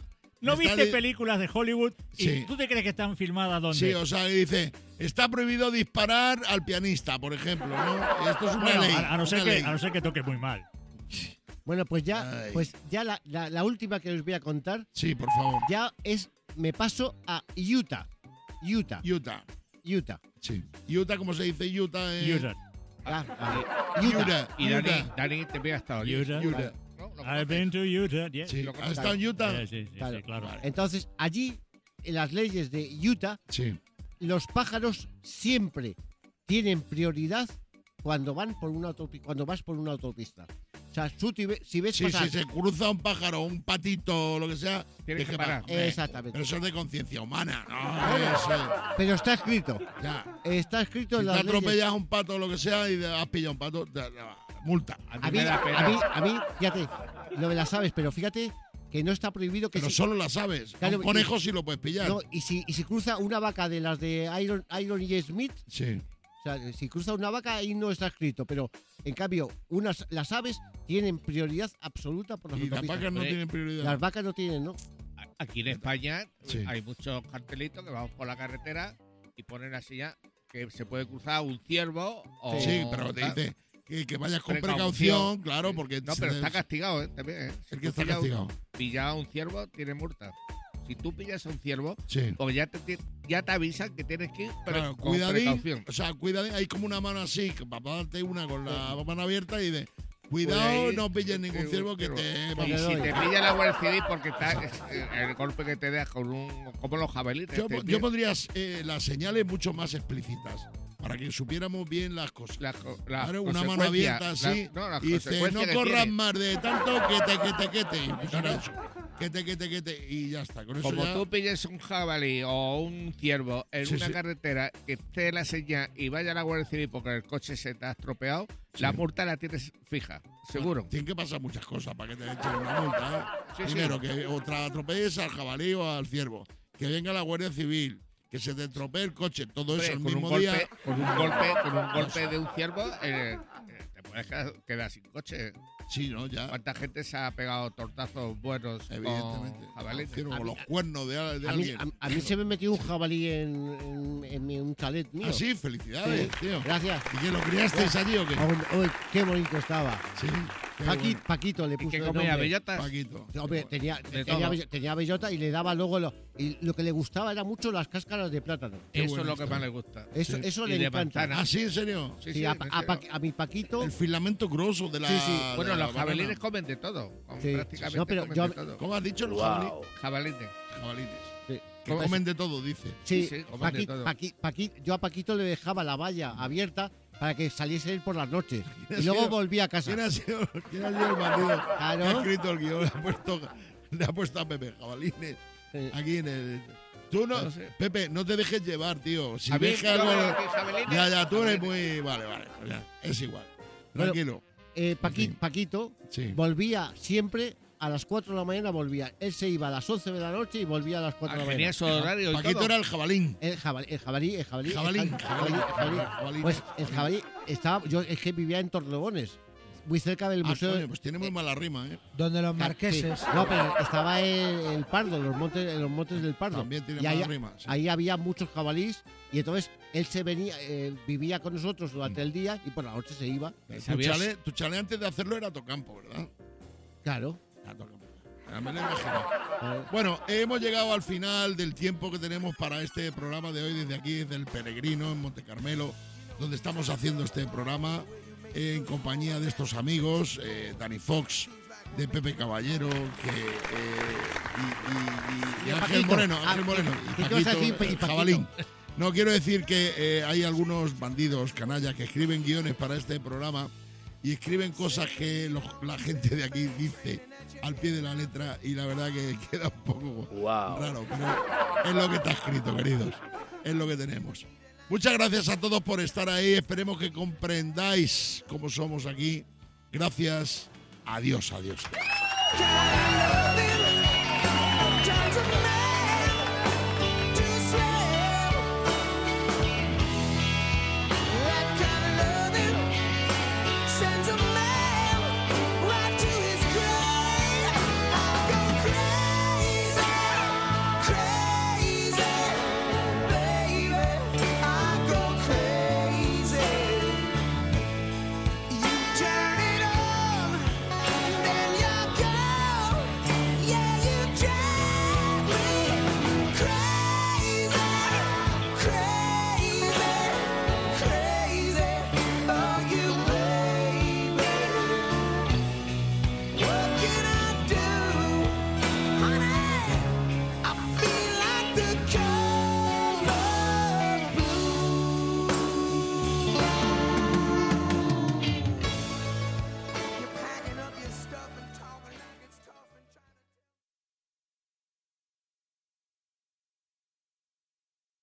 ¿No Está viste di- películas de Hollywood y Sí. tú te crees que están filmadas dónde? Sí, o sea, dice, está prohibido disparar al pianista, por ejemplo, ¿no? Esto es una Bueno, ley. a, a no ser una que, ley. a no ser que toque muy mal. Bueno, pues ya, Ay. pues ya la, la- la última que os voy a contar Sí, por favor. ya es, me paso a Utah. Utah. Utah. Utah. Sí. Utah, ¿cómo se dice Utah? Eh, Utah. Ah, ah, Utah. Utah. Y Dani, Utah. Dani también ha estado allí. Utah. Utah. ¿No? ¿Lo I've conoces? been to Utah. yeah. Sí. Lo ¿Has estado en Sí, Utah? sí, sí, Claro. sí, claro. Entonces, allí, en las leyes de Utah, Sí. los pájaros siempre tienen prioridad cuando van por una autopi- cuando vas por una autopista. O sea, tú ti ve- si ves Sí, pasar... si se cruza un pájaro, un patito o lo que sea, Tienes que deje parar. Hombre, Exactamente. Pero eso es de conciencia humana. No, eso, Pero está escrito. ya. Está escrito Si en te las leyes. atropellas a un pato o lo que sea y has pillado un pato, te- te- multa. A mí A mí, me da pena. a mí, a mí, fíjate, no me la sabes, pero fíjate que no está prohibido que Pero si, solo la sabes. A Claro, un conejo sí lo puedes pillar. no, y si y si cruza una vaca de las de Iron, Iron y Smith, Sí. o sea, si cruza una vaca ahí no está escrito, pero en cambio unas las aves tienen prioridad absoluta por las Y las autopistas. vacas no Hombre, tienen prioridad. Las vacas no tienen, ¿no? Aquí en España Sí. hay muchos cartelitos que vamos por la carretera y ponen así ya que se puede cruzar un ciervo o... Sí, pero te tal. dice que, que vayas con Precaución. precaución, claro, porque... No, se pero te- está castigado, ¿eh? También, ¿eh? Si ¿El que tú está pillas un- castigado? pillas a un ciervo, tiene multa. Si tú pillas a un ciervo, Sí. porque ya te, ti- ya te avisan que tienes que ir, pero Claro, con cuidadín, precaución. o sea, cuidadín, hay como una mano así, que para darte una con la mano abierta y de, Puede cuidado, ir, no pilles ningún eh, ciervo que ciervo. te... Y Porque si doy. te pilla la Guardia Civil porque está es, eh, el golpe que te deja con un... como los jabalíes. Yo, te yo pilla- pondría eh, las señales mucho más explícitas, para que supiéramos bien las cosas. la, co- la Claro, una mano consecuencia- abierta la- así, no, las y dice, consecuencias no que corras tiene. más de tanto, que te, que te, que te. Y pusiera eso. Que te, que te, que te. Y ya está. Con eso Como ya... tú pilles un jabalí o un ciervo en Sí, una sí. carretera que esté la señal y vaya a la Guardia Civil porque el coche se te ha estropeado, Sí. la multa la tienes fija, seguro. Tienen que pasar muchas cosas para que te echen una multa. ¿eh? Sí, sí. Primero, que otra atropelles al jabalí o al ciervo. Que venga la Guardia Civil. Que se te estropee el coche. Todo Hombre, eso el con, un mismo golpe, día. con un golpe, con un golpe de un ciervo, eh, eh, te puedes quedar, quedar sin coche. Sí, ¿no? Ya. ¿Cuánta gente se ha pegado tortazos buenos Evidentemente. con jabalíes? Ciervo, A con mí- los cuernos de, de A mí, alguien. a, a mí se me metió un jabalí en, en, en mi- un chalet mío. Ah, sí, felicidades, Sí. tío. Gracias. ¿Y que lo criasteis allí o qué? Oh, oh, qué bonito estaba. Sí. qué Paqui- bueno. Paquito le ¿Y puso que de comía nombre. bellotas? Paquito. Hombre, tenía, De tenía, todo. bello- tenía bellota y le daba luego lo, y lo que le gustaba era mucho las cáscaras de plátano. Qué Eso bueno es lo que está. más le gusta. Eso, Sí. eso Y le de encanta. manzana. ¿Ah, sí, en serio? Sí, Sí, sí, a, en a serio. Pa- a mi Paquito. El filamento grueso de la. Sí, sí. de Bueno, la los banana. jabalines comen de todo. comen Sí. Prácticamente No, pero comen yo- de todo. ¿Cómo has dicho? Los jabalí- Jabalines. jabalines. Sí. Que comen de todo, dice. Sí, Sí, sí, comen de Paqui- todo. Paqui- Paqui- yo a Paquito le dejaba la valla abierta para que saliese él por las noches. ¿Quién Y ha luego sido? volvía a casa. ¿Quién ha sido, quién ha sido el bandido Claro. que ha escrito el guión? Le ha puesto, le ha puesto a Pepe jabalines Sí. aquí en el. Tú no, No sé. Pepe, no te dejes llevar, tío. Si A mí, ves que yo algo. creo que jabalines, Ya, ya, tú eres jabalines. muy. Vale, vale. ya, es igual. Bueno, Tranquilo. Eh, Paqui- En fin. Paquito Sí. volvía siempre a las cuatro de la mañana, volvía. Él se iba a las once de la noche y volvía a las cuatro de Ah, la tenía mañana. su horario y Paquito todo. era el jabalín. El jabalí, el jabalí, el jabalí, el Jabalín, jabalí, jabalín, el jabalí. jabalín. Pues el jabalí estaba, yo es que vivía en Torrelodones, muy cerca del Ah, museo. coño, pues tiene muy mala rima, ¿eh? Donde los Sí. marqueses. No, pero estaba en el Pardo, los montes, en los montes del Pardo. También tiene y mala ahí, rima. sí. ahí había muchos jabalís y entonces él se venía, eh, vivía con nosotros Mm. durante el día y por la noche se iba. Tu ¿Sabías? chalet, tu chalet antes de hacerlo era Tocampo, ¿verdad? Claro. Era Tocampo. Ya me lo he imaginado. Eh, Bueno, hemos llegado al final del tiempo que tenemos para este programa de hoy desde aquí, desde el Peregrino en Monte Carmelo, donde estamos haciendo este programa eh, en compañía de estos amigos, eh, Dani Fox, de Pepe Caballero, que, eh, y, y- y- y Y Ángel Paquito. Moreno, Ah, Ángel Moreno, ¿qué y te vas a decir, Paquito, y el Paquito? jabalín. No, quiero decir que eh, hay algunos bandidos, canallas, que escriben guiones para este programa y escriben cosas que los- la gente de aquí dice al pie de la letra y la verdad que queda un poco raro, pero es lo que está escrito, queridos, es lo que tenemos. Muchas gracias a todos por estar ahí, esperemos que comprendáis cómo somos aquí. Gracias, adiós, adiós. Love you.